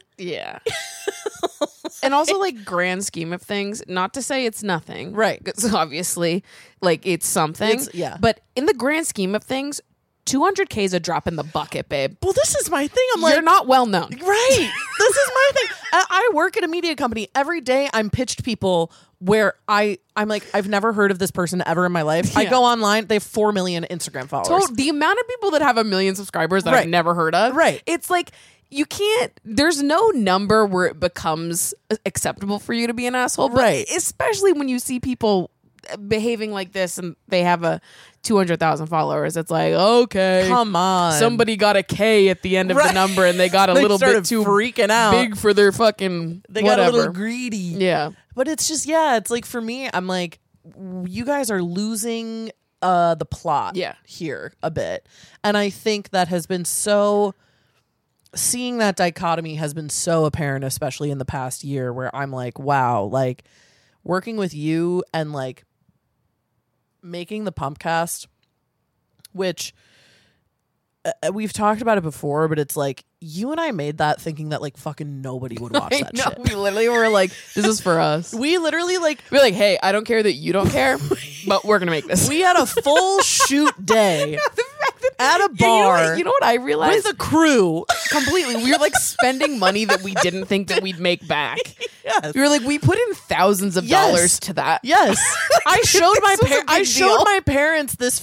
And also like grand scheme of things, not to say it's nothing. Right. Because obviously like it's something. But in the grand scheme of things, 200K is a drop in the bucket, babe. Well, this is my thing. I'm like, you're not well known. Right. This is my thing. I work at a media company. Every day I'm pitched people where I'm like, I've never heard of this person ever in my life. I go online, they have 4 million Instagram followers. The amount of people that have 1 million subscribers that I've never heard of. It's like, you can't, there's no number where it becomes acceptable for you to be an asshole. But especially when you see people behaving like this and they have a 200,000 followers. It's like, okay, come on, somebody got a K at the end of the number and they got a little bit too freaking out big for their fucking they whatever. Got a little greedy. But it's just it's like for me, I'm like, you guys are losing the plot here a bit. And I think that has been seeing that dichotomy has been so apparent, especially in the past year, where I'm like, wow, like working with you and like making the Pumpcast, which we've talked about it before, but it's like you and I made that thinking that like fucking nobody would watch that shit. We literally were like, this is for us. We literally like, we're like, hey, I don't care that you don't care, but we're gonna make this. We had a full shoot day at a bar. You know what I realized? With a crew. Completely. We were like spending money that we didn't think that we'd make back. We were like, we put in thousands of dollars to that. I showed my parents this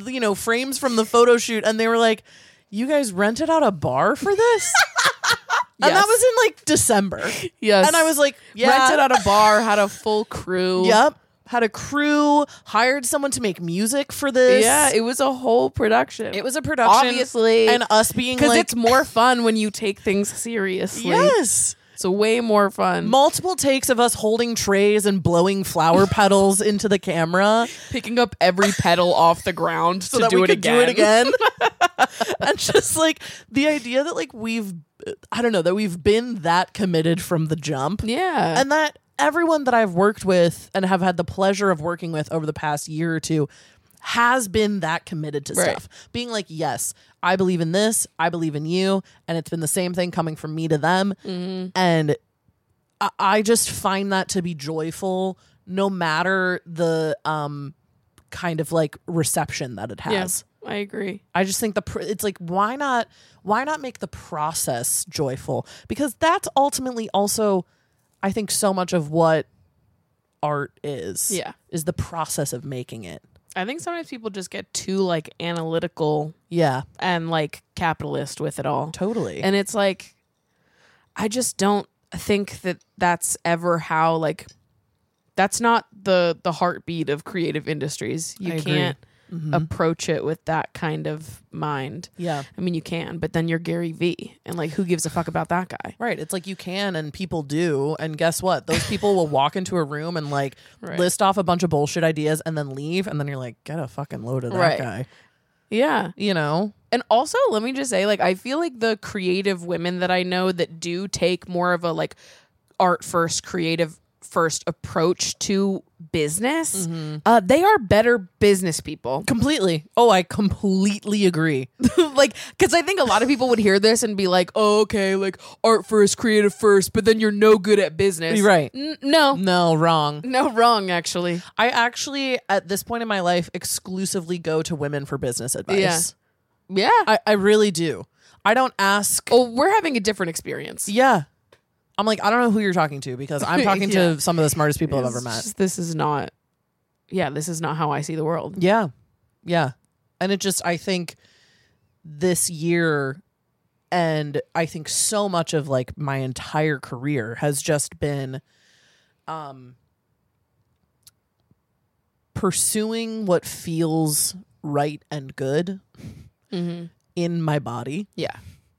frames from the photo shoot, and they were like, you guys rented out a bar for this? And that Yes. was in like December. Yes. And I was like, yeah. Rented at a bar, had a full crew. Yep. Had a crew, hired someone to make music for this. Yeah, it was a whole production. It was a production. Obviously. And us being because like, it's more fun when you take things seriously. yes. It's way more fun. Multiple takes of us holding trays and blowing flower petals into the camera Picking up every petal off the ground so to that do we it could again. do it again. And just like the idea that like that we've been that committed from the jump. Yeah. And that everyone that I've worked with and have had the pleasure of working with over the past year or two has been that committed to Right. stuff. Being like, yes, I believe in this, I believe in you. And it's been the same thing coming from me to them. And I just find that to be joyful no matter the kind of like reception that it has. I agree. I just think it's like why not make the process joyful? Because that's ultimately also I think so much of what art is. Yeah. Is the process of making it. I think sometimes people just get too like analytical Yeah. and like capitalist with it all. Totally. And it's like, I just don't think that that's ever how like, that's not the heartbeat of creative industries. You I agree. can't approach it with that kind of mind. Yeah. I mean, you can, but then you're Gary Vee, and like, who gives a fuck about that guy? Right. It's like you can and people do. And guess what? Those people will walk into a room and like Right. list off a bunch of bullshit ideas and then leave. And then you're like, get a fucking load of that Right. guy. Yeah. You know? And also, let me just say, like, I feel like the creative women that I know that do take more of a like art first, creative first approach to business, they are better business people. Completely. Oh, I completely agree. Like, because I think a lot of people would hear this and be like, oh, okay, like art first, creative first, but then you're no good at business. Right. No. No, wrong. No, wrong, actually. I actually, at this point in my life, exclusively go to women for business advice. Yeah. I really do. I don't ask. Oh, we're having a different experience. Yeah. I'm like, I don't know who you're talking to because I'm talking Yeah. to some of the smartest people I've ever It's met. just- this is not how I see the world. Yeah. Yeah. And it just, I think this year and I think so much of like my entire career has just been pursuing what feels right and good in my body Yeah.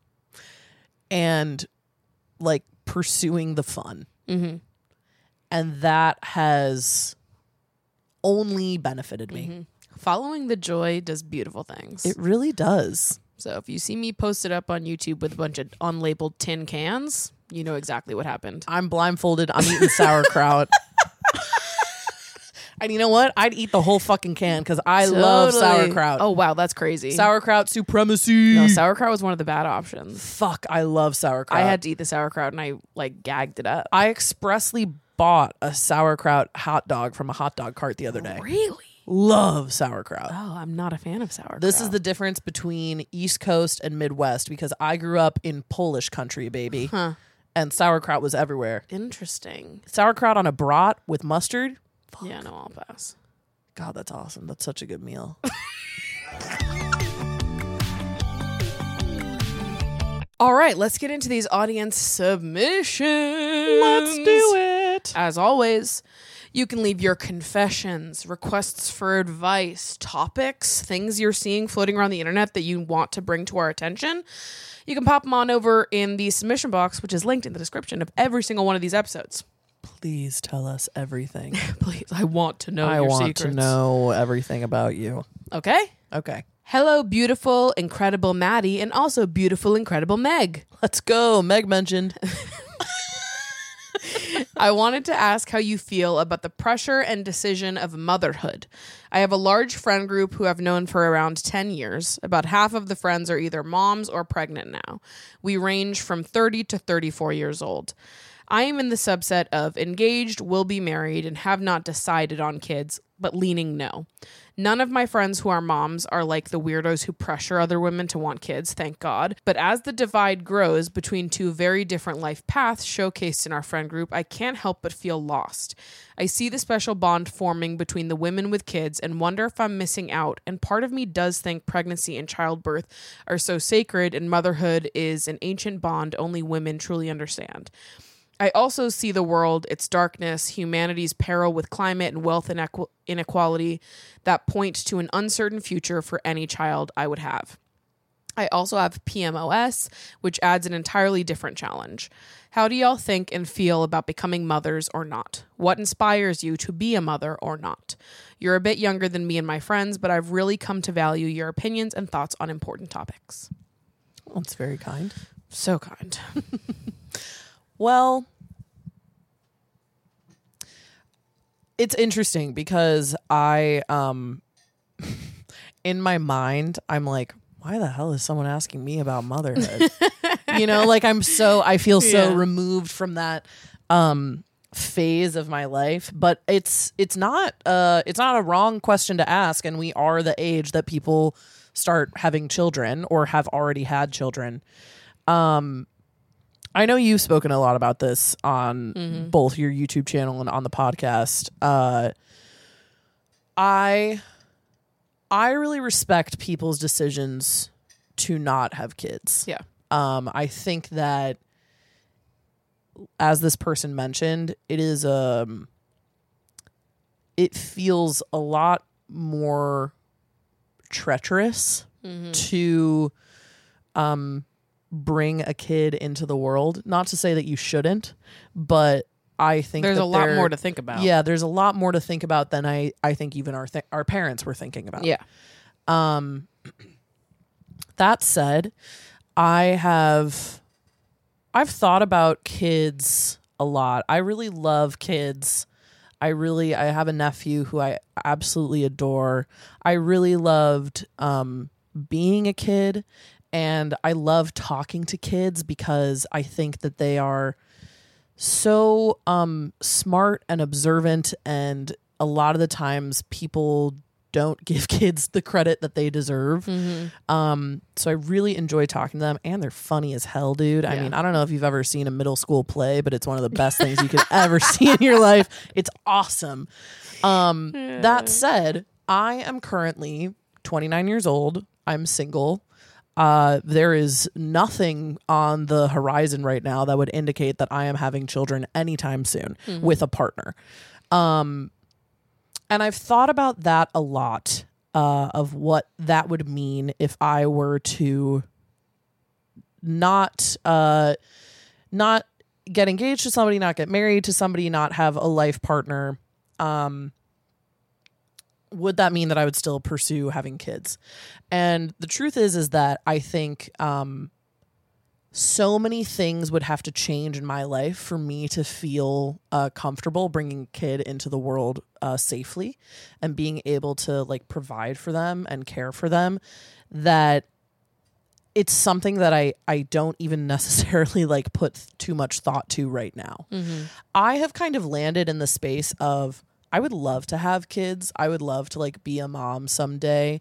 and like pursuing the fun. And that has only benefited me. Following the joy does beautiful things. It really does. So if you see me posted up on YouTube with a bunch of unlabeled tin cans, you know exactly what happened. I'm blindfolded. I'm eating sauerkraut. And you know what? I'd eat the whole fucking can because I love Totally. sauerkraut. Oh wow, that's crazy. Sauerkraut supremacy. No, sauerkraut was one of the bad options. Fuck, I love sauerkraut. I had to eat the sauerkraut and I like gagged it up. I expressly bought a sauerkraut hot dog from a hot dog cart the other day. Really? Love sauerkraut. Oh, I'm not a fan of sauerkraut. This is the difference between East Coast and Midwest because I grew up in Polish country, baby. And sauerkraut was everywhere. interesting. Sauerkraut on a brat with mustard. Yeah, no, I'll pass. God, that's awesome. That's such a good meal. All right, let's get into these audience submissions. Let's do it. As always, you can leave your confessions, requests for advice, topics, things you're seeing floating around the internet that you want to bring to our attention. You can pop them on over in the submission box, which is linked in the description of every single one of these episodes. Please tell us everything. Please, I want to know I your want secrets. to know everything about you. Okay? Okay. Hello, beautiful, incredible Maddie, and also beautiful, incredible Meg. Let's go. Meg mentioned. I wanted to ask how you feel about the pressure and decision of motherhood. I have a large friend group who I've known for around 10 years. About half of the friends are either moms or pregnant now. We range from 30 to 34 years old. I am in the subset of engaged, will be married, and have not decided on kids, but leaning no. None of my friends who are moms are like the weirdos who pressure other women to want kids, thank God. But as the divide grows between two very different life paths showcased in our friend group, I can't help but feel lost. I see the special bond forming between the women with kids and wonder if I'm missing out, and part of me does think pregnancy and childbirth are so sacred and motherhood is an ancient bond only women truly understand. I also see the world, its darkness, humanity's peril with climate and wealth inequality that point to an uncertain future for any child I would have. I also have PMOS, which adds an entirely different challenge. How do y'all think and feel about becoming mothers or not? What inspires you to be a mother or not? You're a bit younger than me and my friends, but I've really come to value your opinions and thoughts on important topics. Well, that's very kind. So kind. Well, it's interesting because I, in my mind, I'm like, why the hell is someone asking me about motherhood? Like I feel so removed from that phase of my life, but it's not a wrong question to ask. And we are the age that people start having children or have already had children. I know you've spoken a lot about this on both your YouTube channel and on the podcast. I really respect people's decisions to not have kids. Yeah. I think that, as this person mentioned, it feels a lot more treacherous to bring a kid into the world. Not to say that you shouldn't, but I think there's a lot more to think about. Yeah, there's a lot more to think about than I think even our parents were thinking about. Yeah. That said, I've thought about kids a lot. I really love kids. I have a nephew who I absolutely adore. I really loved being a kid, and I love talking to kids because I think that they are so smart and observant, and a lot of the times people don't give kids the credit that they deserve. So I really enjoy talking to them, and they're funny as hell, dude. I mean, I don't know if you've ever seen a middle school play, but it's one of the best things you could ever see in your life. It's awesome. That said, I am currently 29 years old. I'm single. There is nothing on the horizon right now that would indicate that I am having children anytime soon with a partner. And I've thought about that a lot, of what that would mean if I were to not get engaged to somebody, not get married to somebody, not have a life partner. Would that mean that I would still pursue having kids? And the truth is that I think so many things would have to change in my life for me to feel comfortable bringing a kid into the world safely and being able to provide for them and care for them, that it's something that I don't even necessarily put too much thought to right now. I have kind of landed in the space of, I would love to have kids. I would love to be a mom someday.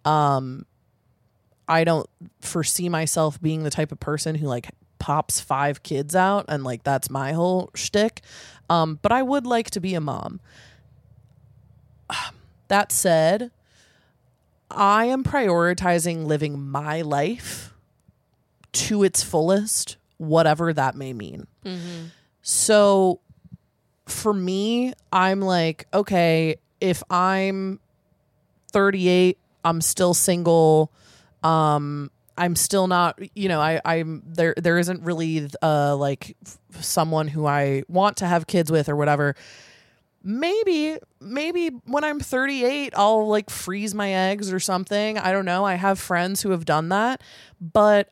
I don't foresee myself being the type of person who pops 5 kids out and that's my whole shtick. But I would like to be a mom. That said, I am prioritizing living my life to its fullest, whatever that may mean. So for me, I'm okay, if I'm 38, I'm still single. I'm still not, I'm there isn't really someone who I want to have kids with or whatever. Maybe when I'm 38, I'll freeze my eggs or something. I don't know. I have friends who have done that, but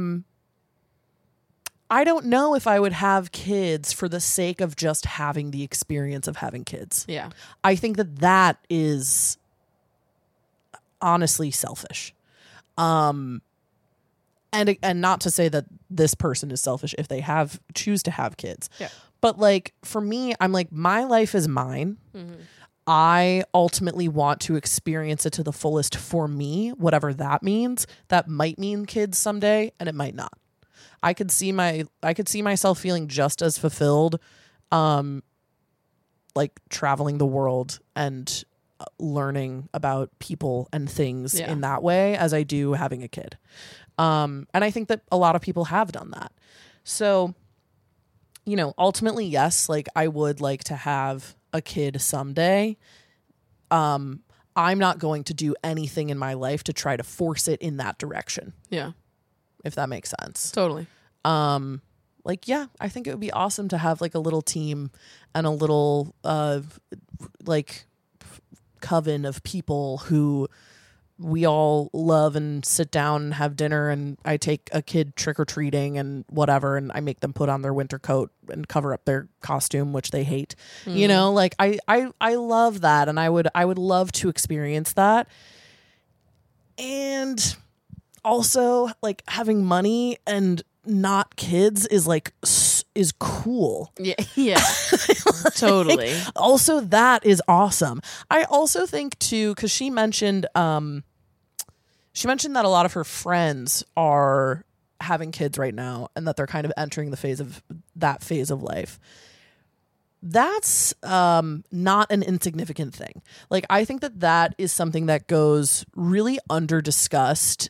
I don't know if I would have kids for the sake of just having the experience of having kids. Yeah. I think that is honestly selfish. And not to say that this person is selfish if they choose to have kids. Yeah. But for me, I'm my life is mine. I ultimately want to experience it to the fullest for me, whatever that means. That might mean kids someday, and it might not. I could see myself feeling just as fulfilled, like traveling the world and learning about people and things in that way as I do having a kid. And I think that a lot of people have done that. So, you know, ultimately, yes, like I would like to have a kid someday. I'm not going to do anything in my life to try to force it in that direction. Yeah. If that makes sense. Totally. Like, yeah, I think it would be awesome to have like a little team and a little, like coven of people who we all love and sit down and have dinner, and I take a kid trick-or-treating and whatever, and I make them put on their winter coat and cover up their costume, which they hate. You know, like I love that, and I would love to experience that. And also, like, having money and not kids is like is cool. Yeah. Yeah. Totally. Also, that is awesome. I also think too, because she mentioned that a lot of her friends are having kids right now, and that they're kind of entering the phase of life. That's not an insignificant thing. Like, I think that is something that goes really under discussed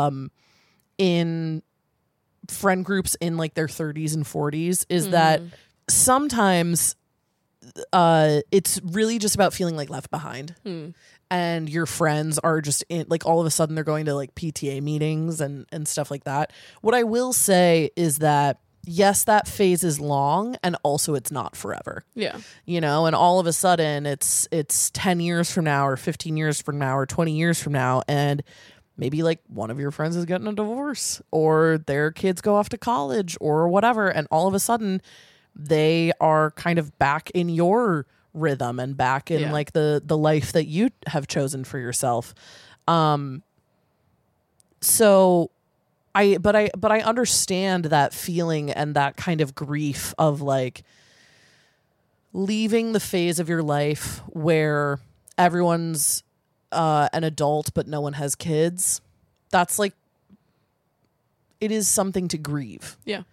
in friend groups in like their 30s and 40s, is that sometimes it's really just about feeling like left behind. And your friends are just in, like, all of a sudden they're going to like PTA meetings and stuff like that. What I will say is that yes, that phase is long, and also it's not forever. Yeah. You know, and all of a sudden it's 10 years from now or 15 years from now or 20 years from now, and maybe like one of your friends is getting a divorce, or their kids go off to college or whatever, and all of a sudden they are kind of back in your rhythm and back in like the life that you have chosen for yourself. So I understand that feeling and that kind of grief of like leaving the phase of your life where everyone's an adult but no one has kids. That's like, it is something to grieve. Yeah.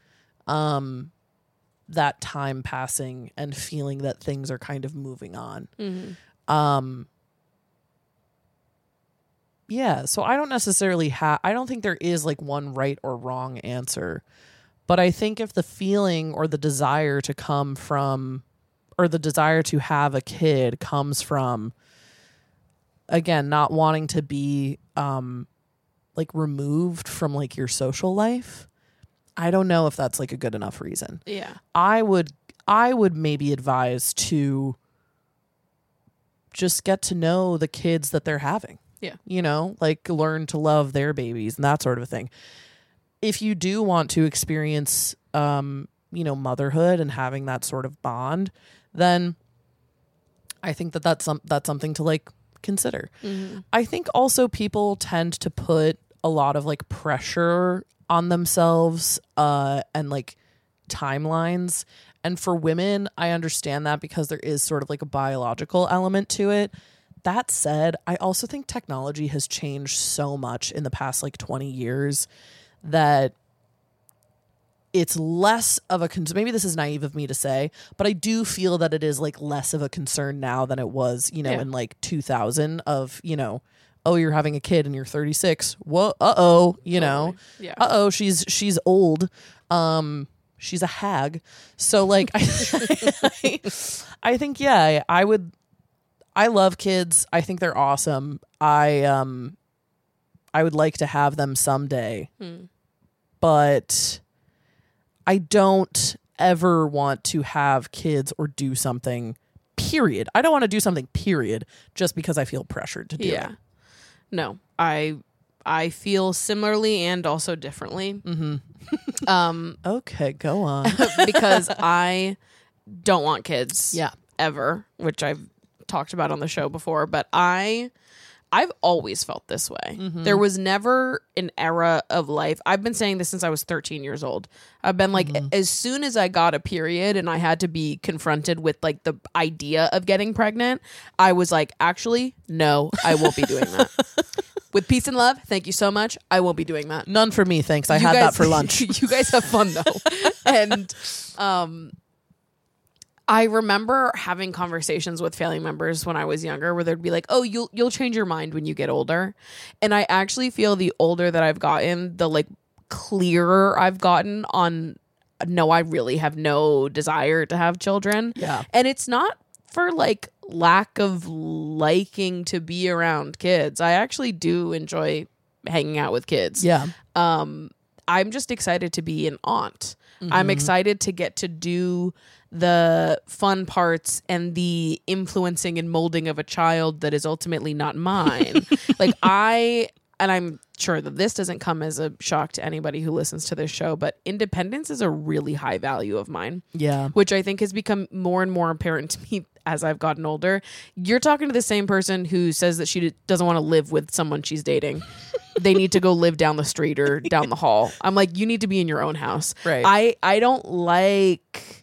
That time passing and feeling that things are kind of moving on. Yeah, so I don't necessarily I don't think there is like one right or wrong answer. But I think if the feeling or the desire to come from, or the desire to have a kid comes from, again, not wanting to be like removed from like your social life, I don't know if that's like a good enough reason. Yeah. I would maybe advise to just get to know the kids that they're having. Yeah. You know, like learn to love their babies and that sort of thing. If you do want to experience, you know, motherhood and having that sort of bond, then I think that's something to like consider. I think also people tend to put a lot of like pressure on themselves and like timelines. And for women, I understand that because there is sort of like a biological element to it. That said, I also think technology has changed so much in the past like 20 years that it's less of a concern. Maybe this is naive of me to say, but I do feel that it is like less of a concern now than it was, you know, in like 2000 of, you know, oh, you're having a kid and you're 36. Well, you know, she's old. She's a hag. So like, I think, yeah, I love kids. I think they're awesome. I would like to have them someday, but I don't ever want to have kids or do something, period. I don't want to do something, period, just because I feel pressured to do it. No, I feel similarly and also differently. Okay, go on. Because I don't want kids. Yeah. Ever, which I've talked about on the show before, but I I've always felt this way. There was never an era of life. I've been saying this since I was 13 years old. I've been like, as soon as I got a period and I had to be confronted with like the idea of getting pregnant, I was like, actually, no, I won't be doing that. With peace and love, thank you so much. I won't be doing that. None for me, thanks. I had that for lunch. You guys have fun though. And I remember having conversations with family members when I was younger where they'd be like, "Oh, you'll change your mind when you get older." And I actually feel the older that I've gotten, the like clearer I've gotten on no, I really have no desire to have children. Yeah. And it's not for like lack of liking to be around kids. I actually do enjoy hanging out with kids. Yeah. I'm just excited to be an aunt. I'm excited to get to do the fun parts and the influencing and molding of a child that is ultimately not mine. And I'm sure that this doesn't come as a shock to anybody who listens to this show, but independence is a really high value of mine. Yeah. Which I think has become more and more apparent to me as I've gotten older. You're talking to the same person who says that she doesn't want to live with someone she's dating. They need to go live down the street or down the hall. I'm like, you need to be in your own house. Right. I don't like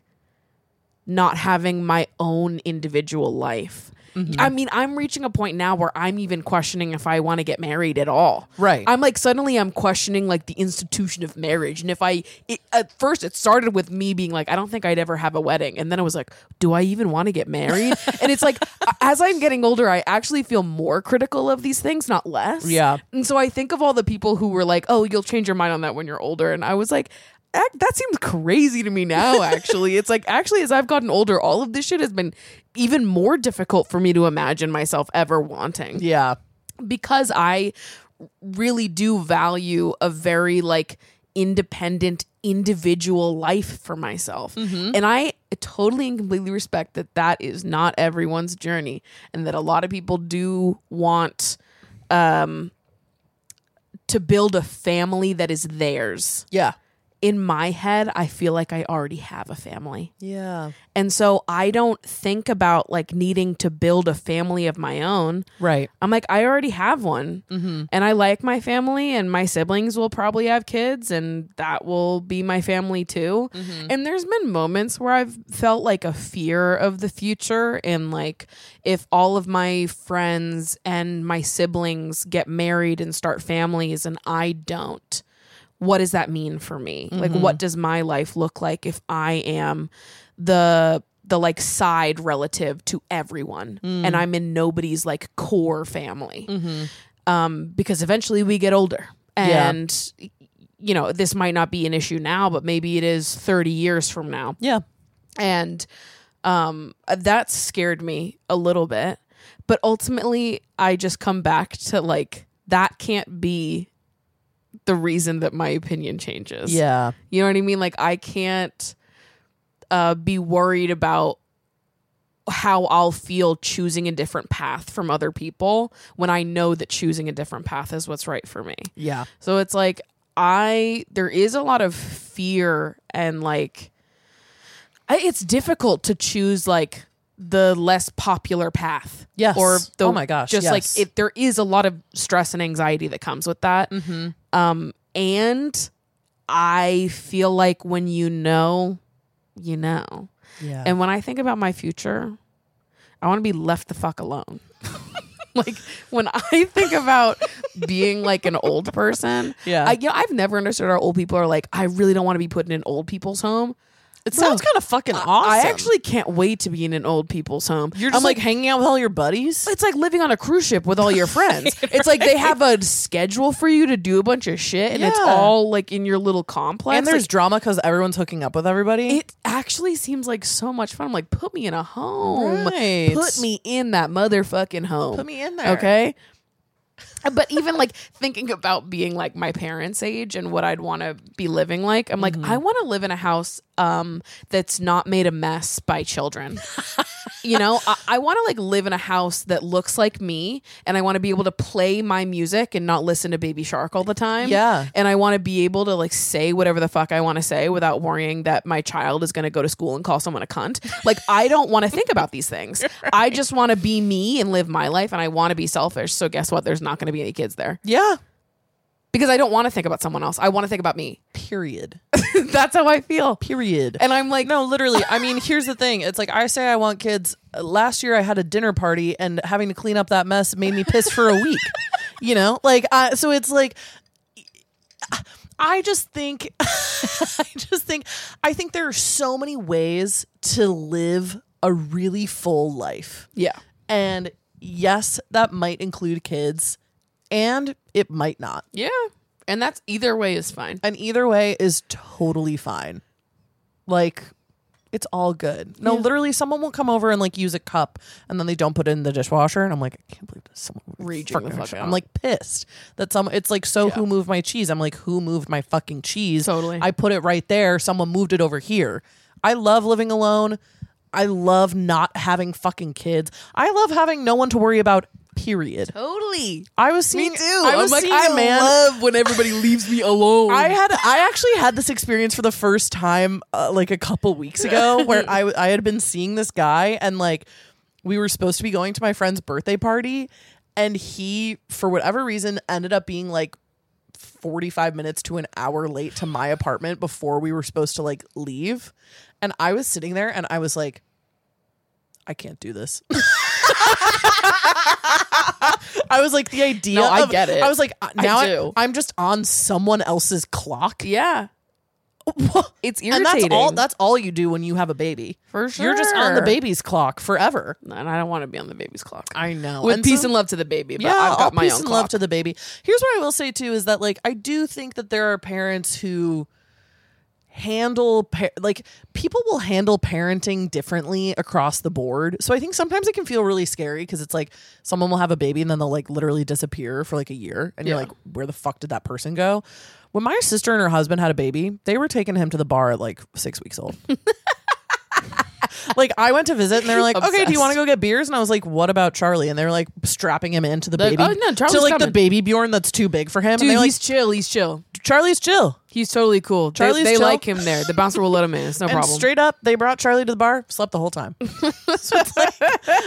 not having my own individual life. I mean, I'm reaching a point now where I'm even questioning if I want to get married at all. Right. I'm like, suddenly I'm questioning like the institution of marriage. And if at first it started with me being like, I don't think I'd ever have a wedding. And then I was like, do I even want to get married? And it's like, as I'm getting older, I actually feel more critical of these things, not less. Yeah. And so I think of all the people who were like, oh, you'll change your mind on that when you're older. And I was like, that seems crazy to me now, actually. It's like, actually, as I've gotten older, all of this shit has been even more difficult for me to imagine myself ever wanting. Yeah. Because I really do value a very like independent individual life for myself. And I totally and completely respect that is not everyone's journey and that a lot of people do want to build a family that is theirs. Yeah. In my head, I feel like I already have a family. Yeah. And so I don't think about like needing to build a family of my own. Right. I'm like, I already have one. And I like my family and my siblings will probably have kids and that will be my family too. And there's been moments where I've felt like a fear of the future and like if all of my friends and my siblings get married and start families and I don't, what does that mean for me? Like, what does my life look like if I am the like side relative to everyone and I'm in nobody's like core family? Because eventually we get older and, you know, this might not be an issue now, but maybe it is 30 years from now. Yeah. And that scared me a little bit. But ultimately, I just come back to like, that can't be the reason that my opinion changes. Yeah. You know what I mean? Like I can't be worried about how I'll feel choosing a different path from other people when I know that choosing a different path is what's right for me. Yeah. So it's like there is a lot of fear and like it's difficult to choose like the less popular path. Yes. Or the, oh my gosh. just yes. like there is a lot of stress and anxiety that comes with that. And I feel like when you know, you know. Yeah. And when I think about my future, I want to be left the fuck alone. Like when I think about being like an old person, I've never understood how old people are like, I really don't want to be put in an old people's home. It sounds kind of fucking awesome. I actually can't wait to be in an old people's home. You're just like hanging out with all your buddies? It's like living on a cruise ship with all your friends. It's like they have a schedule for you to do a bunch of shit and it's all like in your little complex. And there's like, drama because everyone's hooking up with everybody. It actually seems like so much fun. I'm like, put me in a home. Right. Put me in that motherfucking home. Put me in there. Okay? But even like thinking about being like my parents' age and what I'd want to be living like, I'm like, I want to live in a house that's not made a mess by children. You know, I want to like live in a house that looks like me, and I want to be able to play my music and not listen to Baby Shark all the time. Yeah. And I want to be able to like say whatever the fuck I want to say without worrying that my child is going to go to school and call someone a cunt. Like, I don't want to think about these things. Right. I just want to be me and live my life, and I want to be selfish. So guess what? There's not going to be any kids there. Yeah. Because I don't want to think about someone else. I want to think about me. Period. That's how I feel. Period. And I'm like, no, literally. I mean, here's the thing. It's like, I say I want kids. Last year I had a dinner party, and having to clean up that mess made me piss for a week. You know, like, so it's like, I think there are so many ways to live a really full life. Yeah. And yes, that might include kids, and it might not. Yeah. And that's either way is fine. And either way is totally fine. Like, it's all good. No, literally, someone will come over and like use a cup, and then they don't put it in the dishwasher, and I'm like, I can't believe this. Someone Raging the fuck out. I'm like pissed that it's like, so who moved my cheese? I'm like, who moved my fucking cheese? Totally. I put it right there. Someone moved it over here. I love living alone. I love not having fucking kids. I love having no one to worry about. Period. Totally. I was seeing. Me too. I was seeing a man. love when everybody leaves me alone. I actually had this experience for the first time like a couple weeks ago, where I had been seeing this guy, and like we were supposed to be going to my friend's birthday party, and he, for whatever reason, ended up being like 45 minutes to an hour late to my apartment before we were supposed to like leave. And I was sitting there and I was like, I can't do this. I was like, the idea. No, I get it. I was like, now I do. I'm just on someone else's clock. Yeah. It's And irritating. that's all you do when you have a baby. For You're just on the sure. baby's clock forever. And I don't want to be on the baby's clock. I know. With And peace so- and love to the baby. But Yeah, I've all got my peace own and clock. love to the baby. Here's what I will say too, is that like, I do think that there are parents who handle like, people will handle parenting differently across the board. So I think sometimes it can feel really scary, because it's like someone will have a baby and then they'll like literally disappear for like a year, and you're Yeah. like, where the fuck did that person go? When my sister and her husband had a baby, they were taking him to the bar at like 6 weeks old. Like, I went to visit and they were like, okay, do you Obsessed. want to go get beers? And I was like, what about Charlie? And they were like strapping him into the Like, baby. oh, no, Charlie's to like the coming. baby Bjorn that's too big for him. Dude, and he's chill. He's chill. Charlie's chill. He's totally cool. Charlie's they chill. like him there. The bouncer will let him in. It's no And problem. straight up, they brought Charlie to the bar, slept the whole time. So it's like,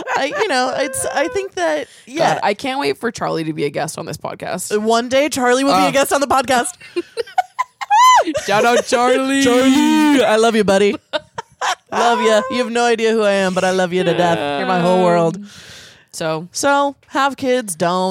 I think that, yeah. God, I can't wait for Charlie to be a guest on this podcast. One day, Charlie will be a guest on the podcast. Shout out Charlie. Charlie, I love you, buddy. Love you. You have no idea who I am, but I love you to death. You're my whole world. So have kids, don't,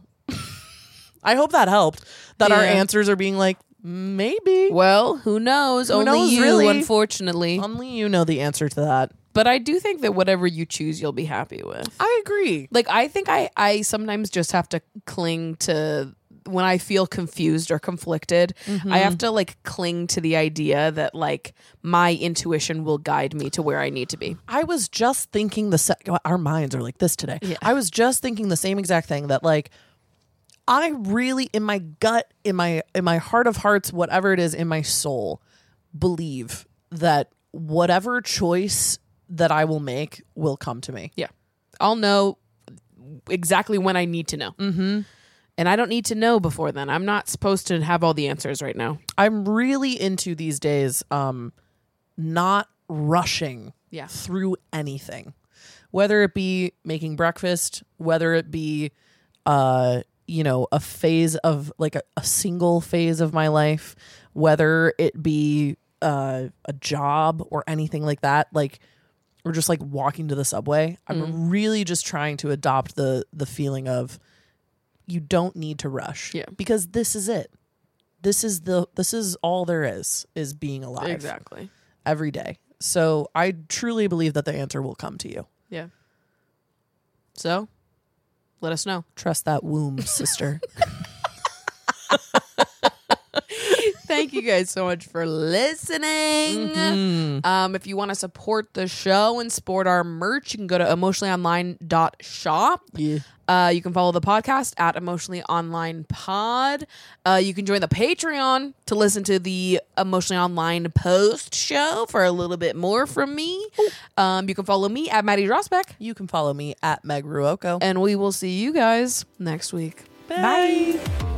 I hope that helped. That our Yeah. answers are being like, maybe. Well, who knows? Only knows, you, really? unfortunately. Only you know the answer to that. But I do think that whatever you choose, you'll be happy with. I agree. Like, I think I sometimes just have to cling to, when I feel confused or conflicted, I have to like cling to the idea that like my intuition will guide me to where I need to be. I was just thinking our minds are like this today. Yeah. I was just thinking the same exact thing, that like, I really, in my gut, in my heart of hearts, whatever it is, in my soul, believe that whatever choice that I will make will come to me. Yeah. I'll know exactly when I need to know. Mm-hmm. And I don't need to know before then. I'm not supposed to have all the answers right now. I'm really into these days not rushing Yeah. through anything, whether it be making breakfast, whether it be a phase of like a single phase of my life, whether it be a job or anything like that, like, or just like walking to the subway. I'm really just trying to adopt the feeling of, you don't need to rush. Yeah. Because this is it. This is all there is being alive. Exactly. Every day. So I truly believe that the answer will come to you. Yeah. So, let us know. Trust that womb, sister. thank you guys so much for listening. If you want to support the show and support our merch, you can go to emotionallyonline.shop. Yeah. You can follow the podcast at Emotionally Online Pod. You can join the Patreon to listen to the Emotionally Online post show for a little bit more from me. You can follow me at Maddie Rosbeck. You can follow me at Meg Ruoko. And we will see you guys next week. Bye.